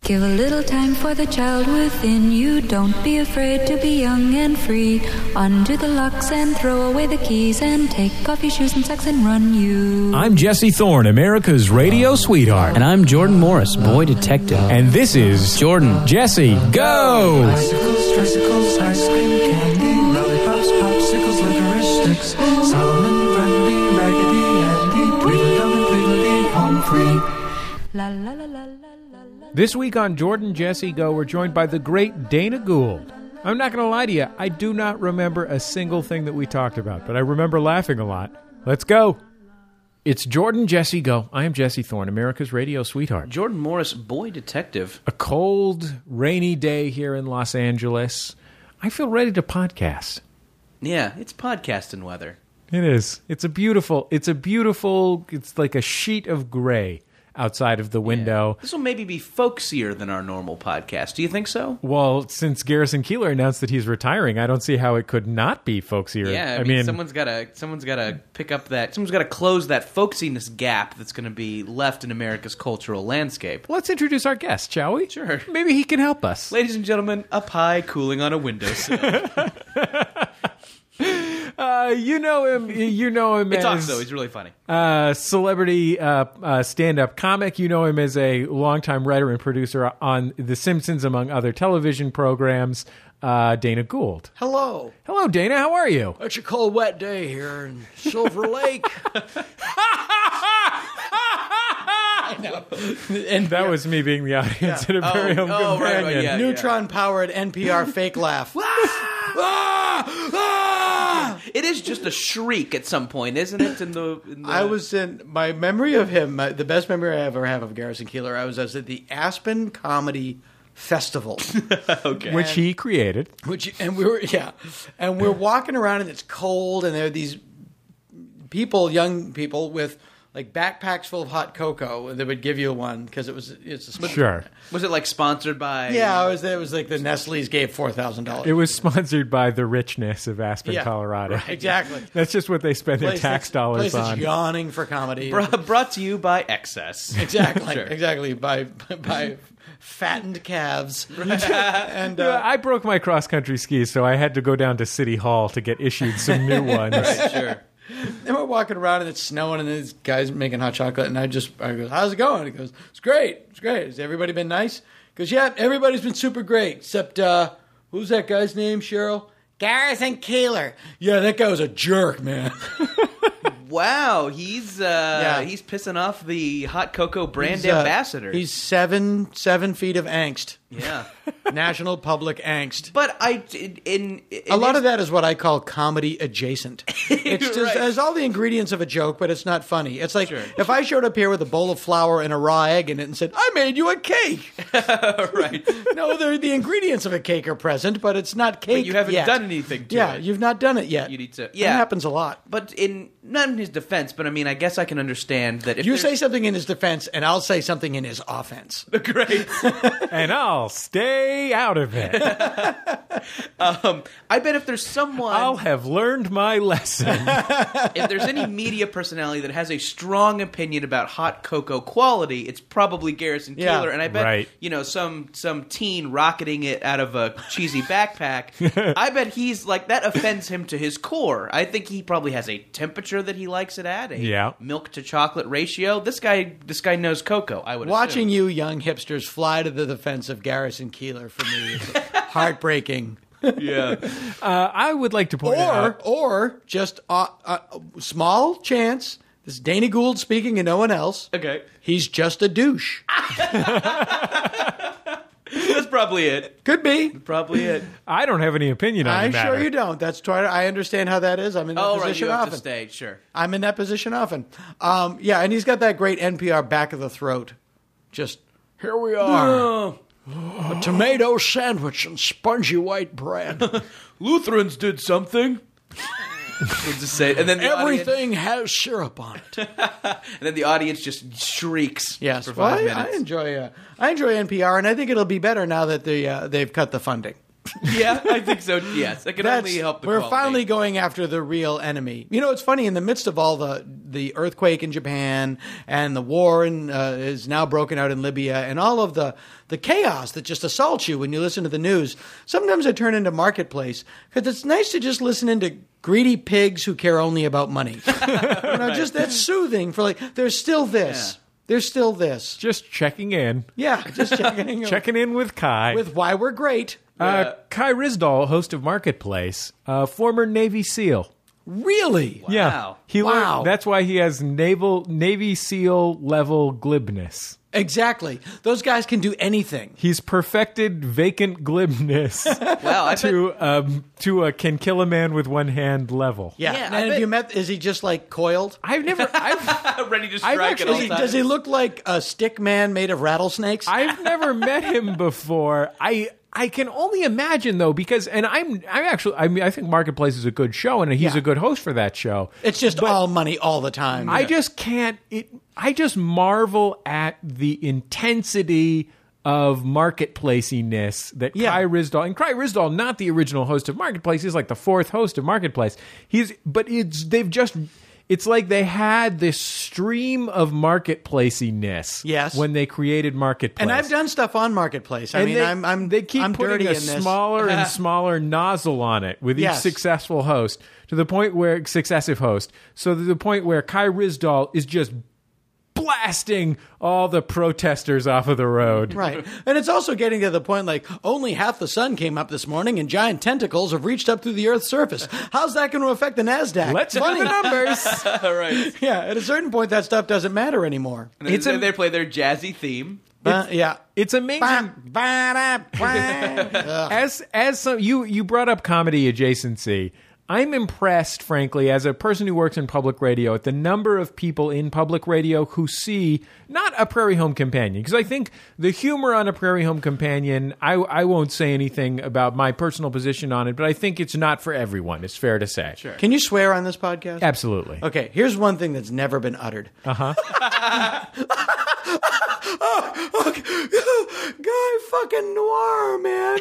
Give a little time for the child within you. Don't be afraid to be young and free. Undo the locks and throw away the keys and take off your shoes and socks and run you. I'm Jesse Thorne, America's radio sweetheart. And I'm Jordan Morris, boy detective. And this is Jordan. Jesse, go! Bicycles, tricycles, ice cream, candy, lollipops, popsicles, licorice sticks, Solomon, Grundy, Raggedy Andy, Tweedledum and Tweedledee, home free. La la la la la. This week on Jordan Jesse Go, we're joined by the great Dana Gould. I'm not going to lie to you, I do not remember a single thing that we talked about, but I remember laughing a lot. Let's go. It's Jordan Jesse Go. I am Jesse Thorne, America's radio sweetheart. Jordan Morris, boy detective. A cold, rainy day here in Los Angeles. I feel ready to podcast. Yeah, it's podcasting weather. It is. It's like a sheet of gray outside of the window. Yeah. This will maybe be folksier than our normal podcast. Do you think so? Well, since Garrison Keillor announced that he's retiring, I don't see how it could not be folksier. Yeah, I mean someone's got to pick up that. Someone's got to close that folksiness gap that's going to be left in America's cultural landscape. Let's introduce our guest, shall we? Sure. Maybe he can help us. Ladies and gentlemen, a pie cooling on a windowsill. You know him. He talks though. He's really funny. Celebrity stand-up comic. You know him as a longtime writer and producer on The Simpsons, among other television programs. Dana Gould. Hello. Hello, Dana. How are you? It's a cold, wet day here in Silver Lake. I know. And that was me being the audience at a very home companion. Right, yeah, Neutron-powered NPR fake laugh. It is just a shriek at some point, isn't it? I was in my memory of him. The best memory I ever have of Garrison Keillor. I was at the Aspen Comedy Festival, okay, which he created. And we're walking around and it's cold, and there are these people, young people with like backpacks full of hot cocoa. They would give you one because it's a sure. Was it like sponsored by? Yeah, it was like the Nestle's gave $4,000. It was sponsored by the richness of Aspen, Colorado. Right, exactly. That's just what they spend their tax dollars on. Yawning for comedy. Brought to you by Excess. Exactly. Sure. Exactly. By fattened calves. And I broke my cross-country skis, so I had to go down to City Hall to get issued some new ones. Right, sure. And we're walking around and it's snowing and this guy's making hot chocolate and I go, how's it going? He goes, it's great. Has everybody been nice? He goes, yeah, everybody's been super great. Except, who's that guy's name, Cheryl? Garrison Keillor. Yeah, that guy was a jerk, man. Wow, he's pissing off the hot cocoa brand ambassador. He's 7 feet of angst. Yeah. National public angst. But a lot of that is what I call comedy adjacent. It's just Right. has all the ingredients of a joke, but it's not funny. It's like if I showed up here with a bowl of flour and a raw egg in it and said, I made you a cake. Right. No, the ingredients of a cake are present, but it's not cake But you haven't yet. done anything to it. Yeah, you've not done it yet. You need to. That Yeah. happens a lot. But not in his defense, but I mean, I guess I can understand that if You say something in his defense, and I'll say something in his offense. Great. And I'll stay out of it. I bet if there's someone... I'll have learned my lesson. If there's any media personality that has a strong opinion about hot cocoa quality, it's probably Garrison Yeah. Keillor. And I bet, Right. some teen rocketing it out of a cheesy backpack, I bet he's like, that offends him to his core. I think he probably has a temperature that he likes it at, milk to chocolate ratio. This guy knows cocoa, I would Watching assume. you young hipsters fly to the defense of Garrison Keillor for me is heartbreaking. Yeah. I would like to point out... Or just a small chance, this is Dana Gould speaking and no one else, Okay. he's just a douche. That's probably it. Could be. Probably it. I don't have any opinion on I'm the matter. sure you don't. That's why I understand how that is. I'm in that Oh, right. position You have often. to stay. Sure. I'm in that position often. Yeah, and he's got that great NPR back of the throat. Just, here we are. A tomato sandwich and spongy white bread. Lutherans did something. We'll just say, and then the Everything has syrup on it. and then the audience just shrieks. Yes, for well, 5 I minutes. enjoy NPR, and I think it'll be better now that they've cut the funding. Yeah, I think so. Yes, it can only help the We're quality. finally going after the real enemy. You know, it's funny, in the midst of all the earthquake in Japan and the war is now broken out in Libya and all of the chaos that just assaults you when you listen to the news, sometimes I turn into Marketplace because it's nice to just listen into greedy pigs who care only about money. Just that's soothing for there's still this. Yeah. There's still this. Just checking in. Yeah, just checking in. Checking in with Kai. With why we're great. Kai Ryssdal, host of Marketplace, former Navy SEAL. Really? Wow. Yeah. He learned, that's why he has Navy SEAL level glibness. Exactly. Those guys can do anything. He's perfected vacant glibness Wow, to a can kill a man with one hand level. Yeah. And have you met? Is he just coiled? I've ready to strike at all times. Does he look like a stick man made of rattlesnakes? I've never met him before. I can only imagine though, because I think Marketplace is a good show and he's a good host for that show. It's just all money all the time. I just can't. I just marvel at the intensity of marketplaciness that Kai Ryssdal, and Kai Ryssdal, not the original host of Marketplace, he's like the fourth host of Marketplace. It's like they had this stream of marketplaciness when they created Marketplace. And I've done stuff on Marketplace. They keep putting a smaller and smaller nozzle on it with each successive host, to the point where Kai Ryssdal is just blasting all the protesters off of the road. Right. And it's also getting to the point only half the sun came up this morning and giant tentacles have reached up through the Earth's surface. How's that going to affect the NASDAQ? Let's do the numbers. Right. Yeah, at a certain point that stuff doesn't matter anymore. And they play their jazzy theme. It's amazing. You brought up comedy adjacency. I'm impressed, frankly, as a person who works in public radio, at the number of people in public radio who see not A Prairie Home Companion. Because I think the humor on A Prairie Home Companion, I won't say anything about my personal position on it, but I think it's not for everyone. It's fair to say. Sure. Can you swear on this podcast? Absolutely. Okay, here's one thing that's never been uttered. Uh-huh. Guy fucking Noir, man.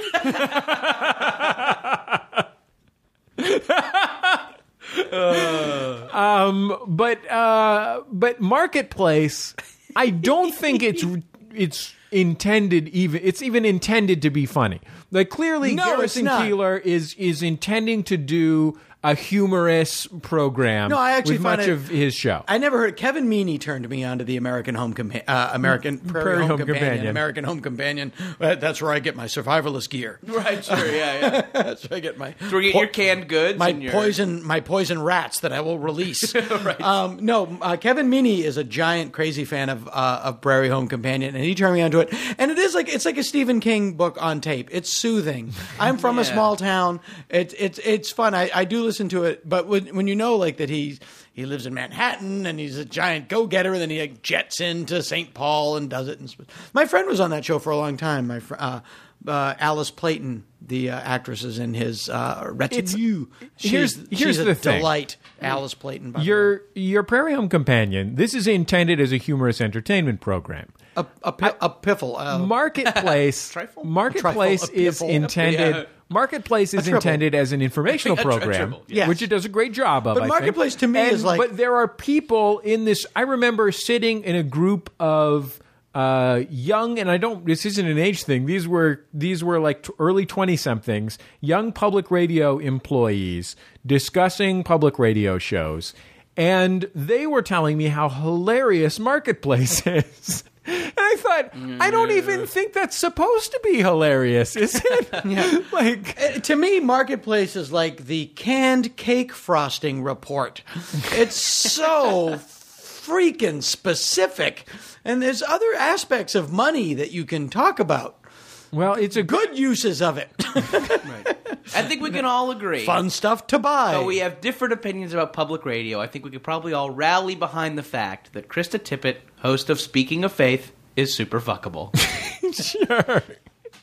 But Marketplace, I don't think it's intended even intended to be funny. Clearly, Garrison Keillor is intending to do a humorous program with much of his show. I never heard. Kevin Meaney turned me on to the American Prairie Home Companion. American Home Companion. That's where I get my survivalist gear. Right, sure, yeah. That's where I get my. That's where you get your canned goods. My poison rats that I will release. Right. Kevin Meaney is a giant crazy fan of Prairie Home Companion, and he turned me onto it. And it is it's like a Stephen King book on tape. It's soothing. I'm from a small town. It's fun. I do listen to it, but when you know that he lives in Manhattan and he's a giant go-getter, and then he jets into St. Paul and does it. My friend was on that show for a long time. Alice Playton, the actress, is in his retinue. She's the delight. Alice Playton. By your Prairie Home Companion. This is intended as a humorous entertainment program. A piffle. Marketplace. Marketplace is intended. Yeah. Marketplace is intended as an informational program, which it does a great job of. But Marketplace to me is But there are people in this. I remember sitting in a group of young, and this isn't an age thing. These were early 20-somethings, young public radio employees discussing public radio shows, and they were telling me how hilarious Marketplace is. And I thought, I don't even think that's supposed to be hilarious, is it? To me, Marketplace is like the canned cake frosting report. It's so freaking specific. And there's other aspects of money that you can talk about. Well, it's a good uses of it. Right. I think we can all agree. Fun stuff to buy. So we have different opinions about public radio. I think we could probably all rally behind the fact that Krista Tippett, host of Speaking of Faith, is super fuckable. Sure.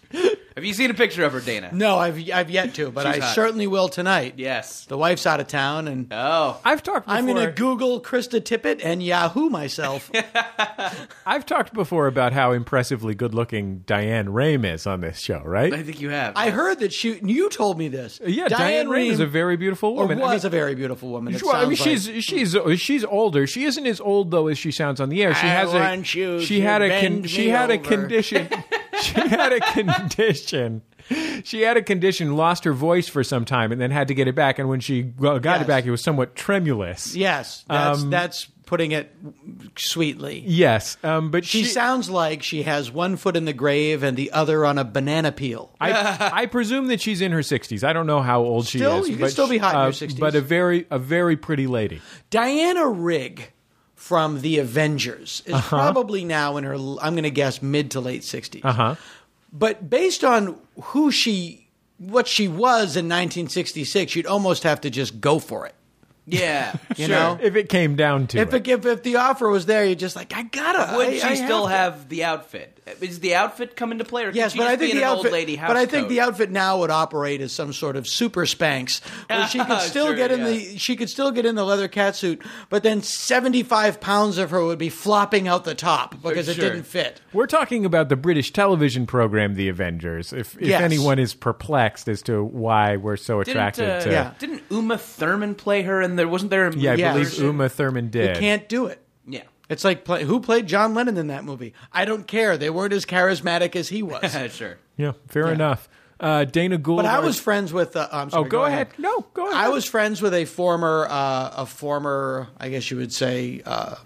Have you seen a picture of her, Dana? No, I've yet to, but She's I hot. certainly will tonight. Yes. The wife's out of town, and I've talked before. I'm going to Google Krista Tippett and Yahoo myself. I've talked before about how impressively good-looking Diane Rame is on this show, right? I think you have. I heard that you told me this. Yeah, Diane Rame is a very beautiful woman. Or was a very beautiful woman. It Well, I mean, sounds like. she's older. She isn't as old though as she sounds on the air. She I want you to bend she me had a over. condition. She had a condition. She had a condition, lost her voice for some time, and then had to get it back. And when she got Yes. it back, it was somewhat tremulous. Yes, that's putting it sweetly. Yes, but She sounds like she has one foot in the grave and the other on a banana peel. I presume that she's in her 60s. I don't know how old she Still? is. You can but still be hot in your 60s. But a very pretty lady. Diana Rigg from The Avengers is probably now in her, I'm going to guess, mid to late 60s. Uh-huh. But based on what she was in 1966, you'd almost have to just go for it. Yeah, You sure. know? If it came down to it. If the offer was there, you're just like, I gotta. Would I she still to. have the outfit? Is the outfit come into play, or Yes, can she but just I think be in the an outfit. old lady house But I think coat? the outfit now would operate as some sort of super Spanx, where she could still Sure, get in yeah. she could still get in the leather catsuit, but then 75 pounds of her would be flopping out the top because it Sure. didn't fit. We're talking about the British television program, The Avengers. If Yes. anyone is perplexed as to why we're so attracted to... yeah. Didn't Uma Thurman play her? And there wasn't there. A Yeah, I Yeah. believe version? Uma Thurman did. You can't do it. Yeah, It's like who played John Lennon in that movie? I don't care. They weren't as charismatic as he was. sure. Yeah, fair enough. Dana Gould... But I was friends with. I'm sorry, Oh, go ahead. No, go ahead. I was friends with a former, I guess you would say,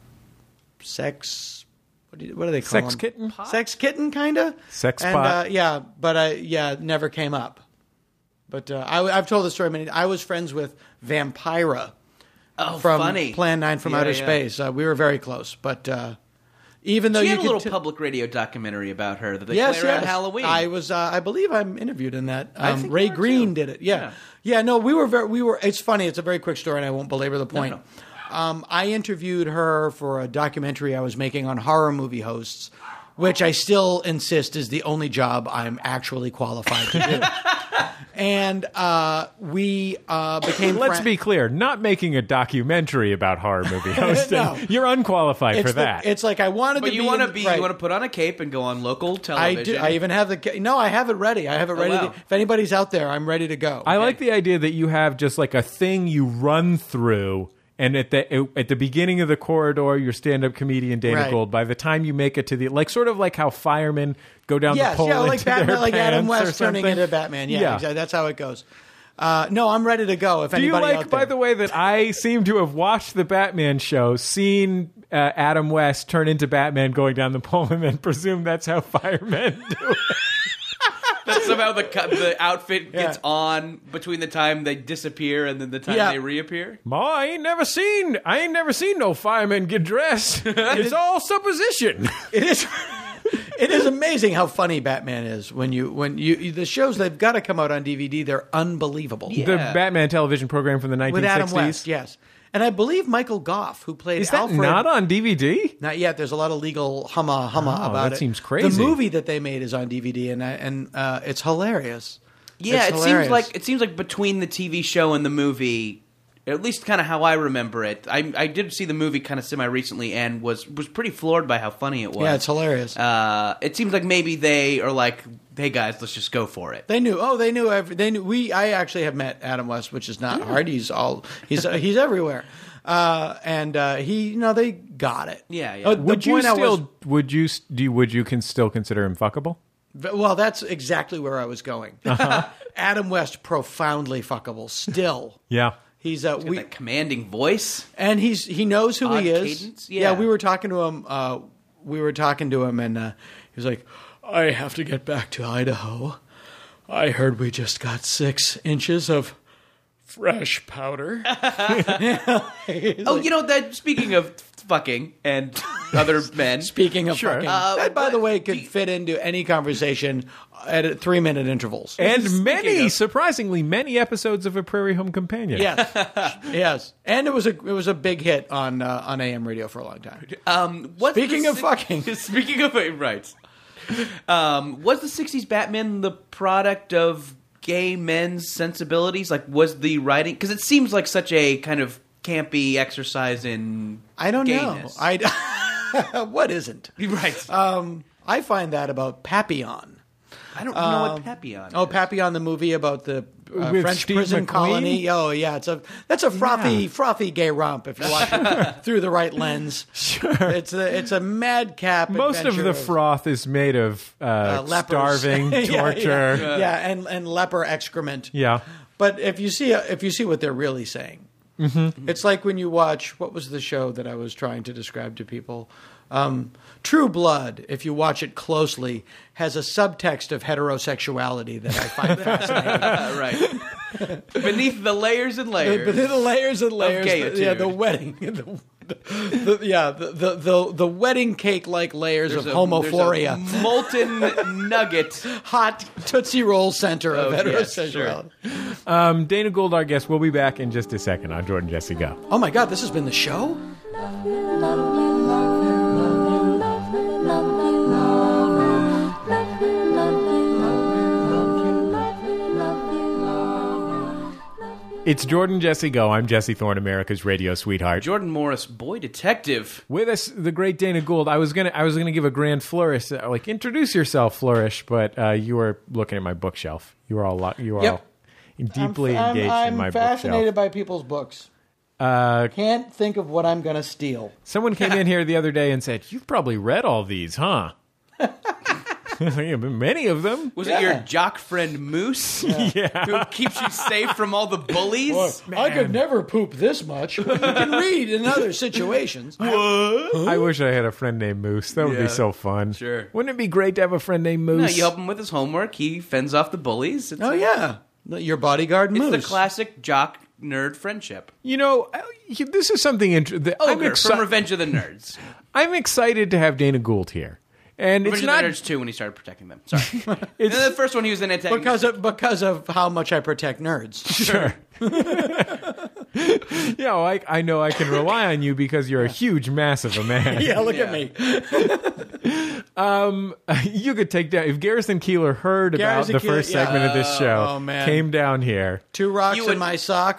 sex. What do they call Sex them? kitten? Sex kitten, kind of. Sex and, pot? yeah, but never came up. But I've told the story many. I was friends with Vampira Oh, from funny. Plan 9 from Yeah, Outer yeah. Space. We were very close, but even though She you had a could little public radio documentary about her that they yes, play around yes. Halloween. I was. I believe I'm interviewed in that. I think Ray you are, Green too. did it. Yeah. Yeah. Yeah. No, we were. It's funny. It's a very quick story, and I won't belabor the point. No. I interviewed her for a documentary I was making on horror movie hosts, which I still insist is the only job I'm actually qualified to do. And we became. Let's be clear, not making a documentary about horror movie hosting. No. You're unqualified for that. It's like I wanted but to you be. want to in- be. right. You want to put on a cape and go on local I television. do. I even have the. No, I have it ready. I have it ready. wow. If anybody's out there, I'm ready to go. I like the idea that you have just like a thing you run through, and at the beginning of the corridor, your stand-up comedian Dana Right. Gould. By the time you make it to the sort of like how firemen go down the pole like into Batman, their like Adam pants or West turning something. into Batman. Yeah, Yeah. exactly. That's how it goes. No, I'm ready to go. If Do you anybody like, out there, by the way, that I seem to have watched the Batman show, seen Adam West turn into Batman going down the pole, and then presume that's how firemen do it? That somehow the outfit gets Yeah. on between the time they disappear and then the time Yeah. they reappear. Ma, I ain't never seen no firemen get dressed. It's all supposition. it is. It is amazing how funny Batman is when you the shows they've got to come out on DVD. They're unbelievable. Yeah. The Batman television program from the 1960s. With Adam West, yes, and I believe Michael Goff, who played Is that Alfred. not on DVD? Not yet. There's a lot of legal humma about that it. seems crazy. The movie that they made is on DVD, and it's hilarious. Yeah, It's it hilarious. seems like between the TV show and the movie, at least kind of how I remember it. I did see the movie kind of semi recently and was pretty floored by how funny it was. Yeah, it's hilarious. It seems like maybe they are like, hey guys, let's just go for it. They knew. Oh, they knew. They knew. I actually have met Adam West, which is not hard. He's everywhere, and they got it. Yeah, yeah. The Would you point I was- still would you still consider him fuckable? Well, that's exactly where I was going. Adam West, profoundly fuckable. Still, Yeah. he's That commanding voice. and he knows who Odd he is. cadence? Yeah. We were talking to him. And he was like, "I have to get back to Idaho. I heard we just got 6 inches of fresh powder." Oh, that speaking of fucking and other men. Speaking of Sure. fucking, that, by the way, could fit into any conversation at 3-minute intervals. And surprisingly many episodes of A Prairie Home Companion. Yes, yes, and it was a big hit on AM radio for a long time. What's Speaking the of fucking. Speaking of right. Was the 60s Batman the product of gay men's sensibilities? Like, was the writing... Because it seems like such a kind of campy exercise in I don't gayness. know. What isn't? Right. I find that about Papillon. I don't know what Papillon is. Oh, Papillon, the movie about the With French Steve prison McQueen? colony. Oh, yeah, that's a frothy gay romp if you watch it through the right lens. Sure. It's a madcap. Most of adventure the froth is made of lepers. starving, torture. yeah, and leper excrement. Yeah. But if you see what they're really saying, it's like when you watch, what was the show that I was trying to describe to people? True Blood, if you watch it closely, has a subtext of heterosexuality that I find fascinating. Right. Beneath the layers and layers. Beneath the layers and layers. gayitude. The wedding. The wedding cake like layers of homophoria. There's a molten nugget. Hot Tootsie Roll center of yes, heterosexuality. Dana Gould, our guest. We'll be back in just a second on Jordan Jesse Go. Oh my God, this has been the show? It's Jordan Jesse Go. I'm Jesse Thorne, America's radio sweetheart. Jordan Morris, boy detective. With us, the great Dana Gould. I was gonna give a grand flourish, like introduce yourself, flourish, but you were looking at my bookshelf. You were all deeply engaged in my I'm fascinated bookshelf. by people's books. Can't think of what I'm going to steal. Someone came in here the other day and said, "You've probably read all these, huh?" Many of them. Was it your jock friend Moose? Yeah. Who keeps you safe from all the bullies? I could never poop this much. You can read in other situations. I wish I had a friend named Moose. That would be so fun. Sure. Wouldn't it be great to have a friend named Moose? No, you help him with his homework. He fends off the bullies. It's Yeah. Your bodyguard It's Moose. the classic jock nerd friendship. You know, this is something interesting. Ogre from Revenge of the Nerds. I'm excited to have Dana Gould here. And Revenge it's not of the Nerds 2 when he started protecting them. Sorry. And then the first one he was an antagonist. because of how much I protect nerds. Sure. Yeah, I know I can rely on you because you're a huge, massive a man. Yeah, look at me. You could take down if Garrison Keillor heard about the first segment of this show, came down here. 2 rocks in my sock.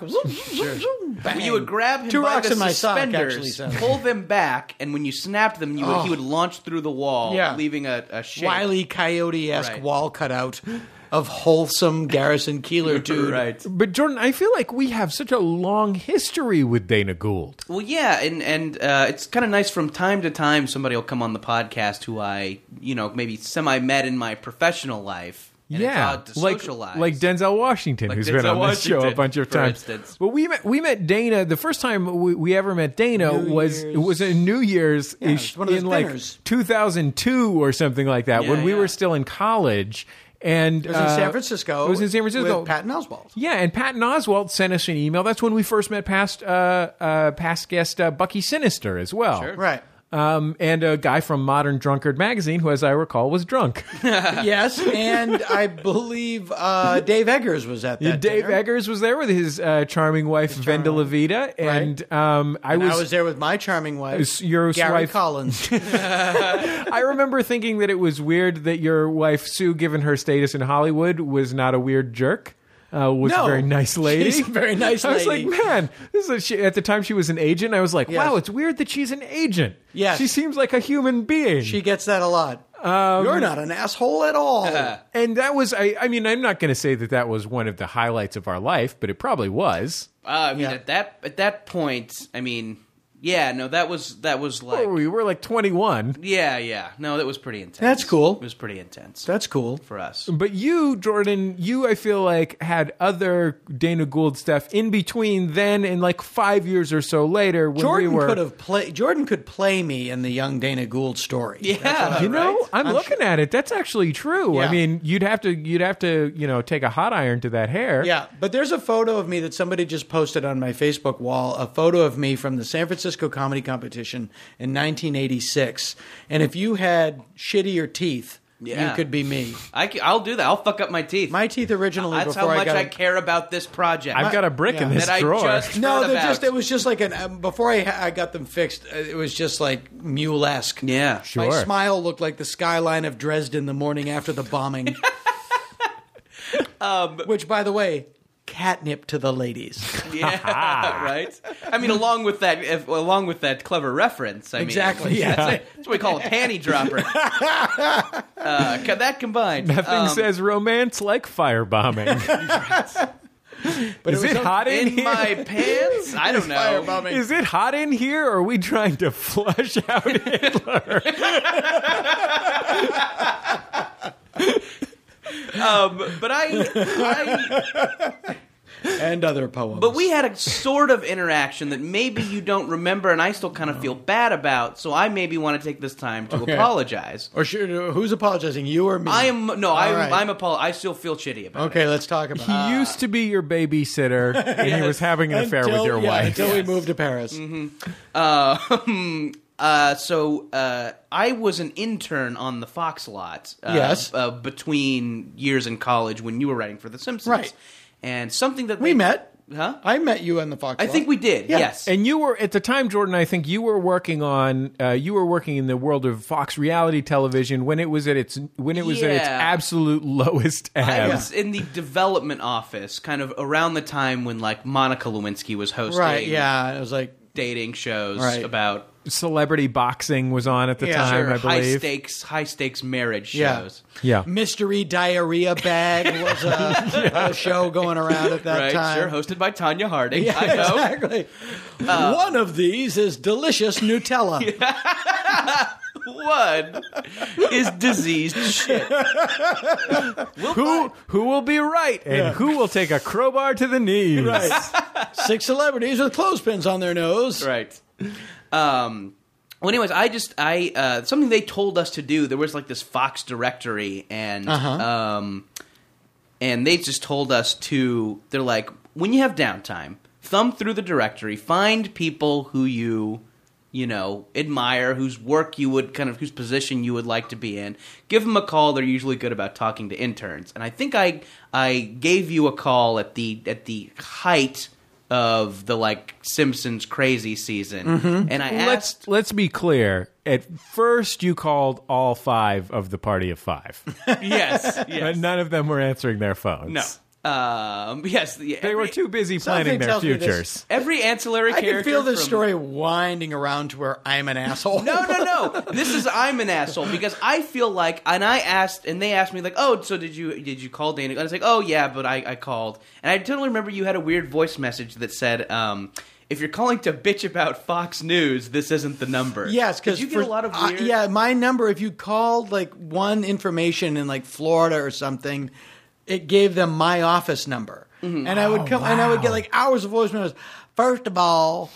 You would grab him 2 by rocks the in my sock, suspenders, actually, pull them back, and when you snapped them, he would launch through the wall, leaving a shape. Wile E. Coyote-esque wall cutout of wholesome Garrison Keillor dude. Right. But Jordan, I feel like we have such a long history with Dana Gould. Well, yeah, and it's kind of nice from time to time somebody will come on the podcast who I, maybe semi-met in my professional life. And it's odd to socialize. Like Denzel Washington, who's been on this show a bunch of times. But we met Dana. The first time we ever met Dana was a New Year's in like 2002 or something like that when we were still in college. And it was in San Francisco. It was in San Francisco with Patton Oswalt. Yeah, and Patton Oswalt sent us an email. That's when we first met past guest Bucky Sinister as well. Sure. Right. And a guy from Modern Drunkard magazine, who, as I recall, was drunk. Yes, and I believe Dave Eggers was at that Dave dinner. Eggers was there with his charming wife, Venda Levita. And I was there with my charming wife, your Gary wife Collins. I remember thinking that it was weird that your wife, Sue, given her status in Hollywood, was not a weird jerk. Was a very nice lady. She's a very nice lady. I was like, man, at the time she was an agent. I was like, wow, it's weird that she's an agent. Yes. She seems like a human being. She gets that a lot. You're not an asshole at all. And that was, I mean, I'm not going to say that was one of the highlights of our life, but it probably was. At that point, I mean... Yeah, no, that was like... we were like 21. Yeah. No, that was pretty intense. That's cool. It was pretty intense. That's cool. For us. But you, Jordan, I feel like had other Dana Gould stuff in between then and like 5 years or so later when Jordan could play me in the young Dana Gould story. Yeah. I'm looking at it. That's actually true. Yeah. I mean, you'd have to, take a hot iron to that hair. Yeah, but there's a photo of me that somebody just posted on my Facebook wall, a photo of me from the San Francisco Comedy Competition in 1986. And if you had shittier teeth, Yeah. you could be me. I'll do that. I'll fuck up my teeth. My teeth originally. That's before how much I care about this project. I've got a brick in this that drawer. I just No, heard about. it was just like before I got them fixed, it was just like mule-esque. Yeah. Sure. My smile looked like the skyline of Dresden the morning after the bombing. Which, by the way, catnip to the ladies. Yeah, right. I mean, along with that clever reference. Exactly, yeah. That's what we call a panty dropper. That combined. Nothing says romance like firebombing. But Is it hot in in here? my pants. I don't know. Firebombing. Is it hot in here, or are we trying to flush out Hitler? But I and other poems. But we had a sort of interaction that maybe you don't remember, and I still kind of feel bad about. So I maybe want to take this time to apologize. Or who's apologizing, you or me? I still feel shitty about it. Okay, let's talk about it. He used to be your babysitter, and he was having an affair with your wife. Until we moved to Paris. So I was an intern on the Fox lot. Yes. Between years in college when you were writing for The Simpsons. Right. And something that We met. Huh? I met you in the Fox I lot. think we did. Yeah. Yes. And you were, at the time, Jordan, I think you were working in the world of Fox reality television when it was at its absolute lowest ebb. I was in the development office, kind of around the time when like Monica Lewinsky was hosting. Right, yeah. It was like dating shows Right. about Celebrity boxing was on at the Yeah, time, sure. I believe. high stakes marriage Yeah. shows. Yeah. Mystery Diarrhea Bag was a show going around at that Right, time. sure, hosted by Tanya Harding. Yeah, I know. exactly. One of these is delicious Nutella. One is diseased shit. Who will be right, and who will take a crowbar to the knees? Right. 6 celebrities with clothespins on their nose. Right. Well, anyways, something they told us to do. There was like this Fox directory, and they just told us to. They're like, when you have downtime, thumb through the directory, find people who you admire, whose work you would whose position you would like to be in. Give them a call. They're usually good about talking to interns. And I think I gave you a call at the height of the Simpsons crazy season, and I asked. Let's be clear. At first, you called all 5 of the party of 5. Yes, But none of them were answering their phones. no. Yes, They were too busy planning their tells me this. futures. Every ancillary I character. can feel this from- story winding around to where I'm an asshole. No. This is I'm an asshole because I feel like, and they asked me like, oh, so did you call Dana? And I was like, oh yeah, but I called, and I totally remember you had a weird voice message that said, if you're calling to bitch about Fox News, this isn't the number. Yes, because you get a lot of weird. my number. If you called one information in Florida or something, it gave them my office number, and I would come and I would get hours of voicemails. First of all,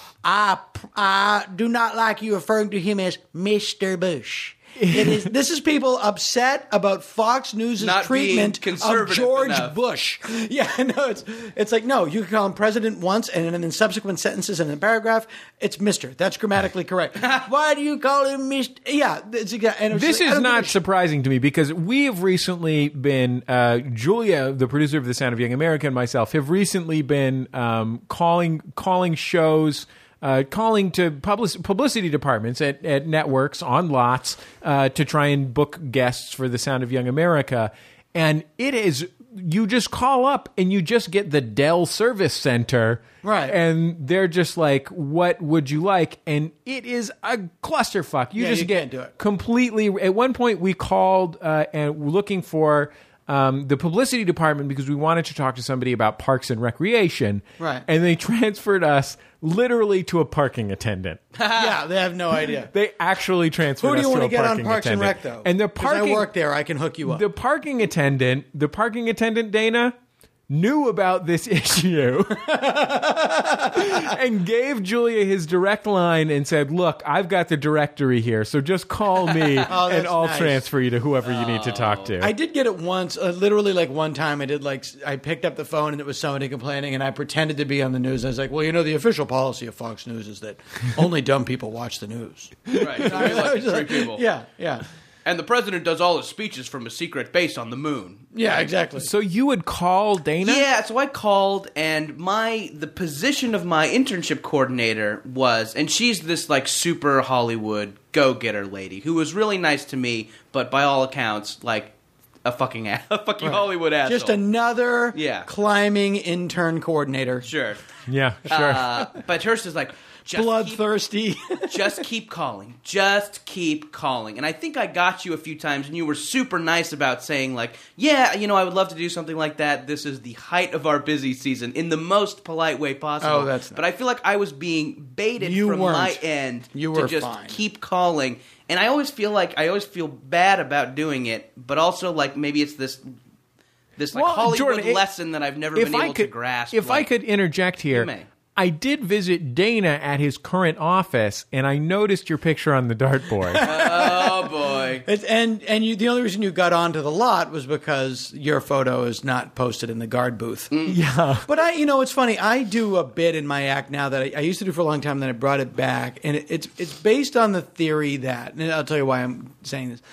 I do not like you referring to him as Mr. Bush. This is people upset about Fox News' Not treatment being of conservative George enough. Bush. Yeah, no, it's like, no, you can call him president once, and then in subsequent sentences and in a paragraph, it's Mr. That's grammatically correct. Why do you call him Mr.? Yeah, it's exactly. This is not surprising to me because we have recently been, Julia, the producer of The Sound of Young America, and myself have recently been calling shows. Calling to publicity departments at networks on lots to try and book guests for The Sound of Young America. And it is, you just call up and you just get the Dell Service Center. Right. And they're just like, what would you like? And it is a clusterfuck. You just can't do it. completely. At one point, we called and looking for the publicity department because we wanted to talk to somebody about parks and recreation. Right. And they transferred us literally to a parking attendant. Yeah, they have no idea. They actually transferred Who do us you to want a to get on parking Parks and attendant. Rec, though? And the 'Cause parking I work there. I can hook you up. the parking attendant, Dana, knew about this issue and gave Julia his direct line and said, look, I've got the directory here, so just call me and I'll nice. transfer you to whoever you need to talk to. I did get it once, literally one time I picked up the phone and it was somebody complaining and I pretended to be on the news. I was like, well, the official policy of Fox News is that only dumb people watch the news. Right. Three people. Yeah. And the president does all his speeches from a secret base on the moon. Yeah, exactly. So you would call Dana? Yeah, so I called, and the position of my internship coordinator was, and she's this like super Hollywood go-getter lady who was really nice to me, but by all accounts, like a fucking Hollywood asshole. Just another climbing intern coordinator. Sure. Yeah, sure. But hers is like, bloodthirsty. Just keep calling. Just keep calling. And I think I got you a few times, and you were super nice about saying, like, yeah, I would love to do something like that. This is the height of our busy season in the most polite way possible. Oh, that's nice. But I feel like I was being baited from my end to just keep calling. And I always feel bad about doing it, but also, like, maybe it's this Hollywood Jordan, lesson that I've never been able to grasp. If I could interject here. You may. I did visit Dana at his current office, and I noticed your picture on the dartboard. Oh, boy. The only reason you got onto the lot was because your photo is not posted in the guard booth. Yeah. But it's funny. I do a bit in my act now that I used to do for a long time, then I brought it back. And it's based on the theory that, and I'll tell you why I'm saying this.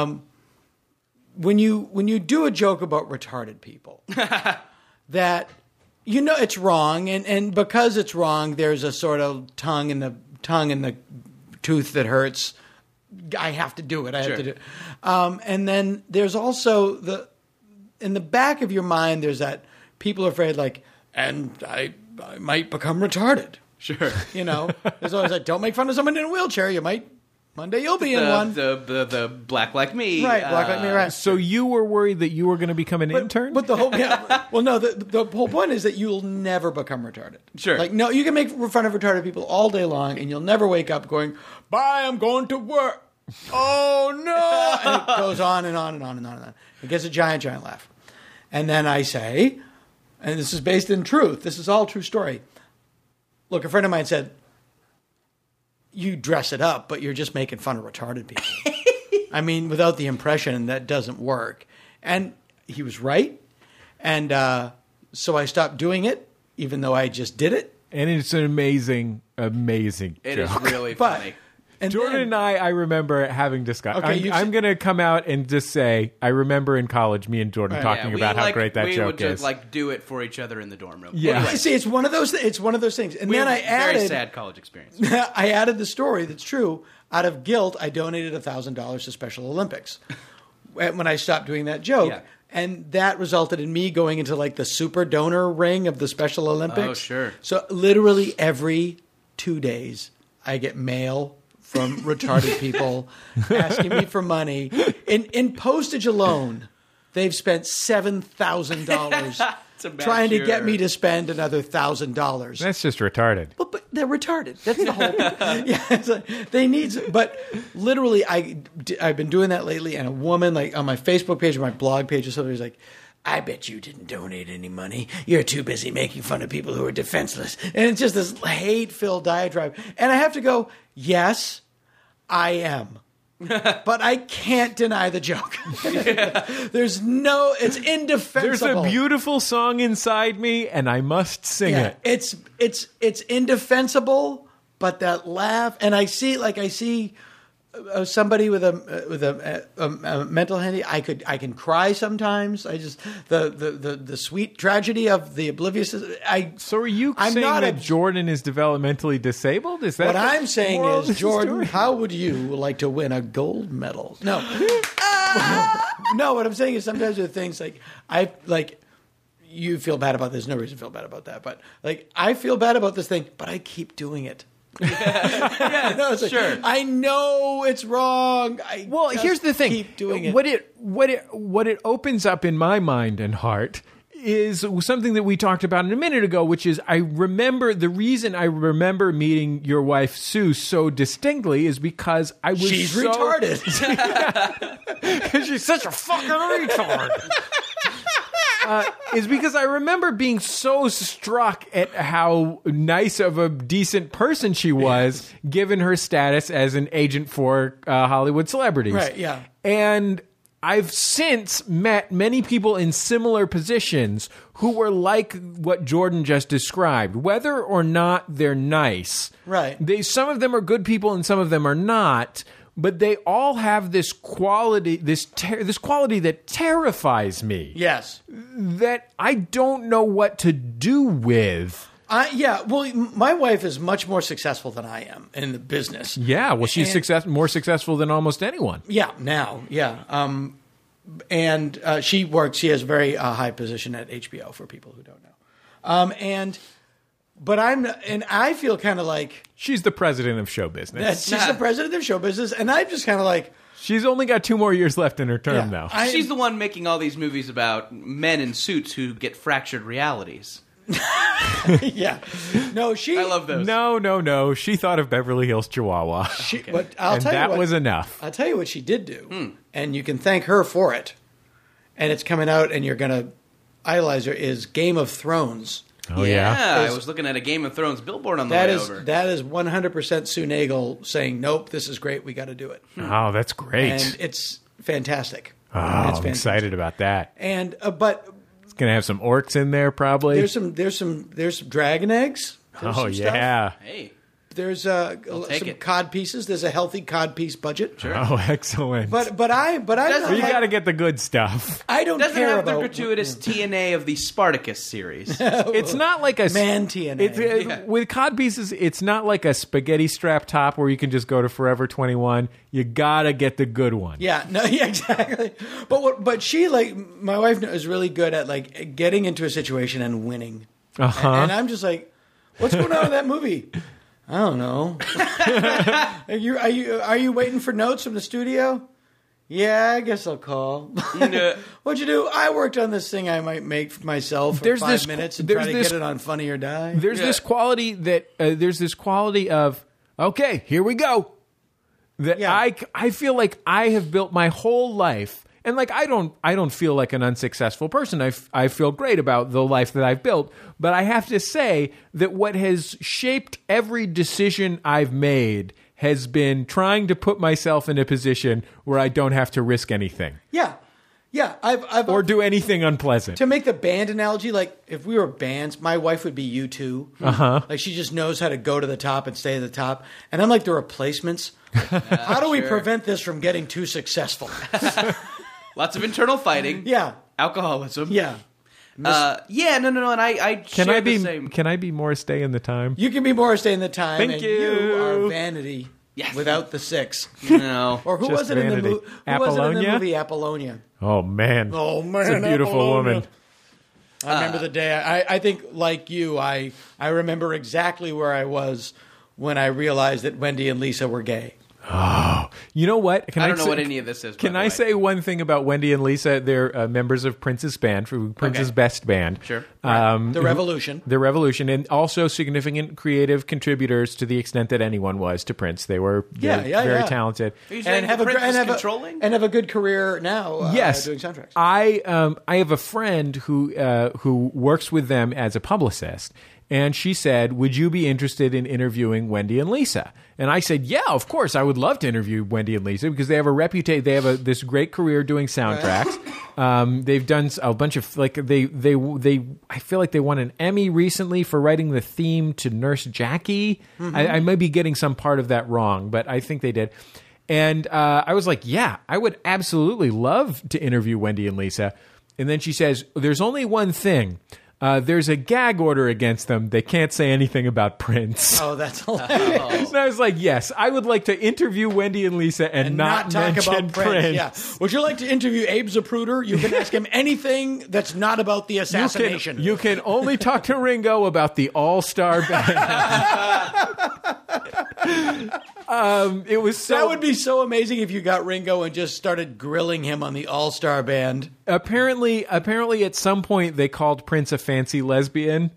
When you do a joke about retarded people, that... it's wrong, and because it's wrong, there's a sort of tongue in the tooth that hurts. I have to do it. I have to do it. And then there's also in the back of your mind, there's that people are afraid, like, and I might become retarded. Sure. There's always like, don't make fun of someone in a wheelchair. You might. One day you'll be in one. The black like me. Right, black like me, right. So you were worried that you were going to become an intern? But the whole the whole point is that you'll never become retarded. Sure. Like, no, you can make fun of retarded people all day long, and you'll never wake up going, bye, I'm going to work. Oh, no. And it goes on and on and on and on and on. It gets a giant, giant laugh. And then I say, and this is based in truth, this is all true story. Look, a friend of mine said, you dress it up, but you're just making fun of retarded people. I mean, without the impression, that doesn't work. And he was right. And so I stopped doing it, even though I just did it. And it's an amazing, amazing It joke. is really funny. And Jordan and I remember having discussed. Okay, I'm going to come out and just say, I remember in college, me and Jordan talking about how great that joke we would is. just do it for each other in the dorm room. Yeah. Anyway, See, it's one of those things. And then I added very sad college experience. I added the story that's true. Out of guilt, I donated $1,000 to Special Olympics when I stopped doing that joke. Yeah. And that resulted in me going into like the super donor ring of the Special Olympics. Oh, sure. So literally every 2 days, I get mail from retarded people asking me for money. In postage alone, they've spent $7,000 trying to get me to spend another $1,000. That's just retarded. But they're retarded. That's the whole yeah, it's like, they need... But literally, I've been doing that lately, and a woman, like on my Facebook page or my blog page or something, was like, I bet you didn't donate any money. You're too busy making fun of people who are defenseless. And it's just this hate-filled diatribe. And I have to go, yes, I am. But I can't deny the joke. It's indefensible. There's a beautiful song inside me, and I must sing it. It's indefensible, but that laugh, and I see somebody with a mental handy. I can cry sometimes. I just the sweet tragedy of the oblivious. So are you saying that Jordan is developmentally disabled? Is that what I'm saying? Is Jordan? Story? How would you like to win a gold medal? No, no. What I'm saying is sometimes with things like you feel bad about this. No reason to feel bad about that. But like I feel bad about this thing, but I keep doing it. Sure. I know it's wrong. Here's the thing. Keep doing it. What it opens up in my mind and heart is something that we talked about a minute ago, which is the reason I remember meeting your wife Sue so distinctly is because she's retarded. She's such a fucking retard. Is because I remember being so struck at how nice of a decent person she was, given her status as an agent for Hollywood celebrities. Right, yeah. And I've since met many people in similar positions who were like what Jordan just described, whether or not they're nice. Right. Some of them are good people and some of them are not. but they all have this quality, this quality that terrifies me. Yes. That I don't know what to do with. Well, my wife is much more successful than I am in the business. Yeah, well, she's more successful than almost anyone. Yeah, now, yeah. And she has a very high position at HBO for people who don't know. But I feel kind of like she's the president of show business. She's the president of show business, and I'm just kind of like. She's only got 2 more years left in her term, though. She's the one making all these movies about men in suits who get fractured realities. Yeah. No, I love those. No. She thought of Beverly Hills Chihuahua. But I'll tell you what, that was enough. I'll tell you what she did do, and you can thank her for it. And it's coming out, and you're going to idolize her, is Game of Thrones. Oh, yeah? I was looking at a Game of Thrones billboard on the way over. That is 100% Sue Nagel saying, nope, this is great, we got to do it. Oh, that's great. And it's fantastic. Oh, I'm excited about that. And but it's going to have some orcs in there, probably. There's some dragon eggs. There's some yeah. Stuff. Hey. There's some cod pieces. There's a healthy cod piece budget. Sure. Oh, excellent. But you got to get the good stuff. I don't Doesn't care have about the gratuitous TNA of the Spartacus series. It's not like a man TNA. With cod pieces. It's not like a spaghetti strap top where you can just go to Forever 21. You gotta get the good one. Yeah, no, yeah, exactly. But she, like, my wife is really good at like getting into a situation and winning. And I'm just like, what's going on in that movie? I don't know. Are you waiting for notes from the studio? Yeah, I guess I'll call. What'd you do? I worked on this thing I might make for myself for 5 minutes and try to get it on Funny or Die. There's this quality of, okay, here we go. That I feel like I have built my whole life. And like I don't feel like an unsuccessful person. I feel great about the life that I've built, but I have to say that what has shaped every decision I've made has been trying to put myself in a position where I don't have to risk anything. Yeah. I've or do anything unpleasant. To make the band analogy, like if we were bands, my wife would be U2. Like she just knows how to go to the top and stay at the top, and I'm like the replacements. How do we prevent this from getting too successful? Lots of internal fighting. Yeah. Alcoholism. Yeah. No. And I Can I be more stay in the time? You can be more stay in the time. Thank and you. You are vanity. Yes. Without the 6. No. Or who Just was it in the vanity. movie? Who was it in the movie Apollonia? Oh man. It's a beautiful Apollonia. woman. I remember the day. I think, like you, I remember exactly where I was when I realized that Wendy and Lisa were gay. Oh, you know what? I don't know what any of this is. Can I say one thing about Wendy and Lisa? They're members of Prince's band, Prince's best band. Sure. The Revolution. The Revolution, and also significant creative contributors to the extent that anyone was to Prince. They were very talented. Are you saying Prince is controlling? And have a good career now yes. doing soundtracks. I have a friend who works with them as a publicist. And she said, would you be interested in interviewing Wendy and Lisa? And I said, yeah, of course. I would love to interview Wendy and Lisa because they have a reputation. They have this great career doing soundtracks. They've done a bunch of, like, they. I feel like they won an Emmy recently for writing the theme to Nurse Jackie. Mm-hmm. I may be getting some part of that wrong, but I think they did. And I was like, yeah, I would absolutely love to interview Wendy and Lisa. And then she says, there's only one thing. There's a gag order against them. They can't say anything about Prince. Oh, that's hilarious. And I was like, yes, I would like to interview Wendy and Lisa and not talk about Prince. Yeah. Would you like to interview Abe Zapruder? You can ask him anything that's not about the assassination. You can only talk to Ringo about the All-Star Band. It was so. That would be so amazing if you got Ringo and just started grilling him on the All-Star Band. Apparently, at some point they called Prince a fancy lesbian.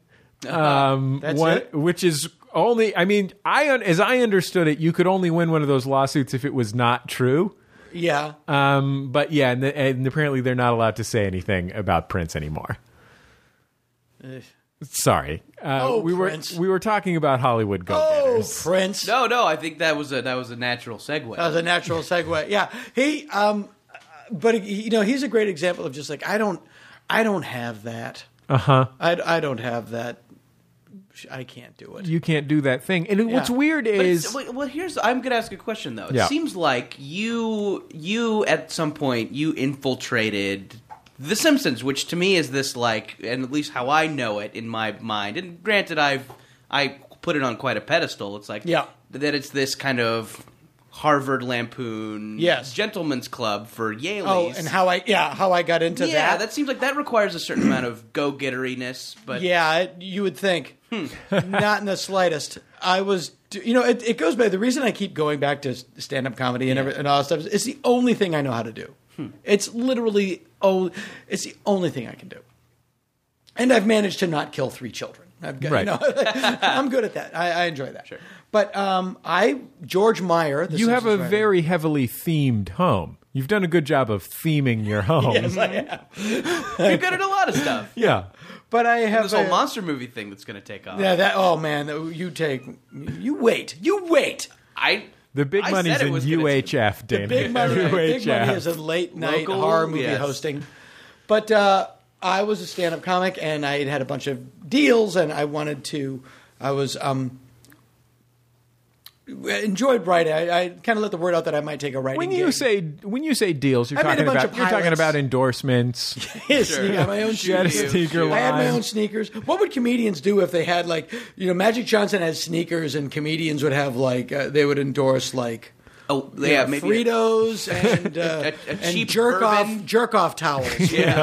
Which is only. I mean, as I understood it, you could only win one of those lawsuits if it was not true. Yeah. But yeah, and apparently they're not allowed to say anything about Prince anymore. Sorry. Prince. We were talking about Hollywood go-getters. Oh, Prince. No, I think that was a natural segue. That was a natural segue. Yeah. He but he's a great example of just like I don't have that. Uh-huh. I don't have that I can't do it. You can't do that thing. And what's weird is... I'm going to ask a question, though. It seems like you at some point, you infiltrated The Simpsons, which to me is this, like, and at least how I know it in my mind, and granted, I put it on quite a pedestal. It's like, that it's this kind of Harvard Lampoon gentleman's club for Yaleys. Oh, and how I got into that. Yeah, that seems like that requires a certain amount of go-getteriness. But you would think. Not in the slightest. I was, it goes by, the reason I keep going back to stand-up comedy and all that stuff, it's the only thing I know how to do. It's literally, it's the only thing I can do. And I've managed to not kill 3 children. I'm good at that. I enjoy that. Sure. But George Meyer. You have a very heavily themed home. You've done a good job of theming your home. Yes, I have. You're good at a lot of stuff. Yeah. But I have this whole monster movie thing that's going to take off. Yeah, you wait. The big money's in UHF, Dana. The big money is in late night horror movie hosting. But I was a stand-up comic, and I had a bunch of deals, and I enjoyed writing. I kind of let the word out that I might take a writing when you say deals, you're talking about endorsements. Yes, sure. I got my own sneaker line. I had my own sneakers. What would comedians do if they had Magic Johnson had sneakers and comedians would have they would endorse maybe Fritos and jerk off towels.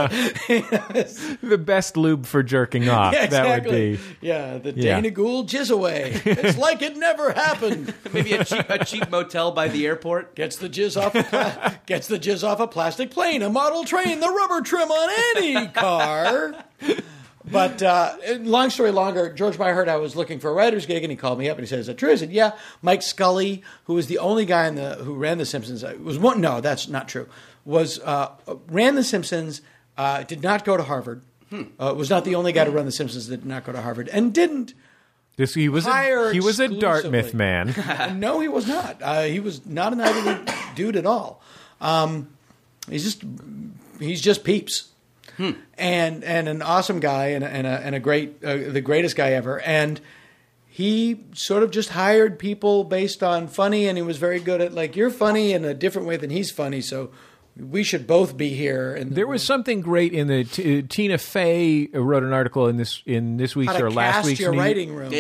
The best lube for jerking off. Yeah, exactly. That would be the Dana Gould jizz away. It's like it never happened. Maybe a cheap motel by the airport gets the jizz off a plastic plane, a model train, the rubber trim on any car. But long story longer, George Meyer heard I was looking for a writer's gig, and he called me up and he said, "Is that true?" I said, "Yeah." Mike Scully, who was the only guy who ran The Simpsons, was one. No, that's not true. Ran The Simpsons, did not go to Harvard. Was not the only guy to run The Simpsons that did not go to Harvard, and didn't. He was a Dartmouth man. No, he was not. He was not an Ivy League dude at all. He's just peeps. And an awesome guy and a great the greatest guy ever, and he sort of just hired people based on funny, and he was very good at you're funny in a different way than he's funny, so we should both be here. And there was something great in the Tina Fey wrote an article in this week's or last week's your writing room.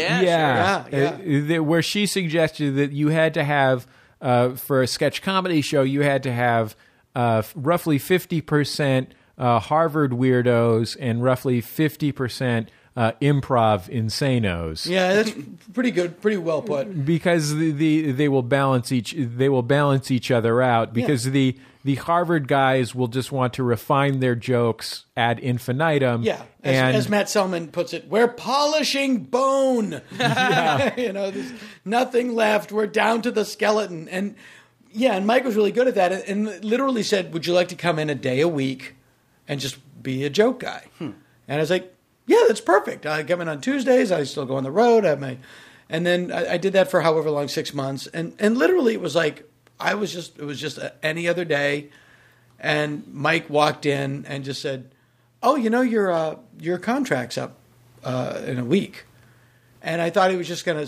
Where she suggested that you had to have for a sketch comedy show you had to have roughly 50%. Harvard weirdos and roughly 50% improv insanos. Yeah, that's pretty good, pretty well put. Because they will balance each other out. Because the Harvard guys will just want to refine their jokes ad infinitum. Yeah, as Matt Selman puts it, we're polishing bone. There's nothing left. We're down to the skeleton. And Mike was really good at that, and literally said, "Would you like to come in a day a week and just be a joke guy?" And I was like, "Yeah, that's perfect. I come in on Tuesdays. I still go on the road. And then I did that for however long, 6 months. And literally it was like, it was just any other day. And Mike walked in and just said, "Oh, your contract's up in a week." And I thought he was just going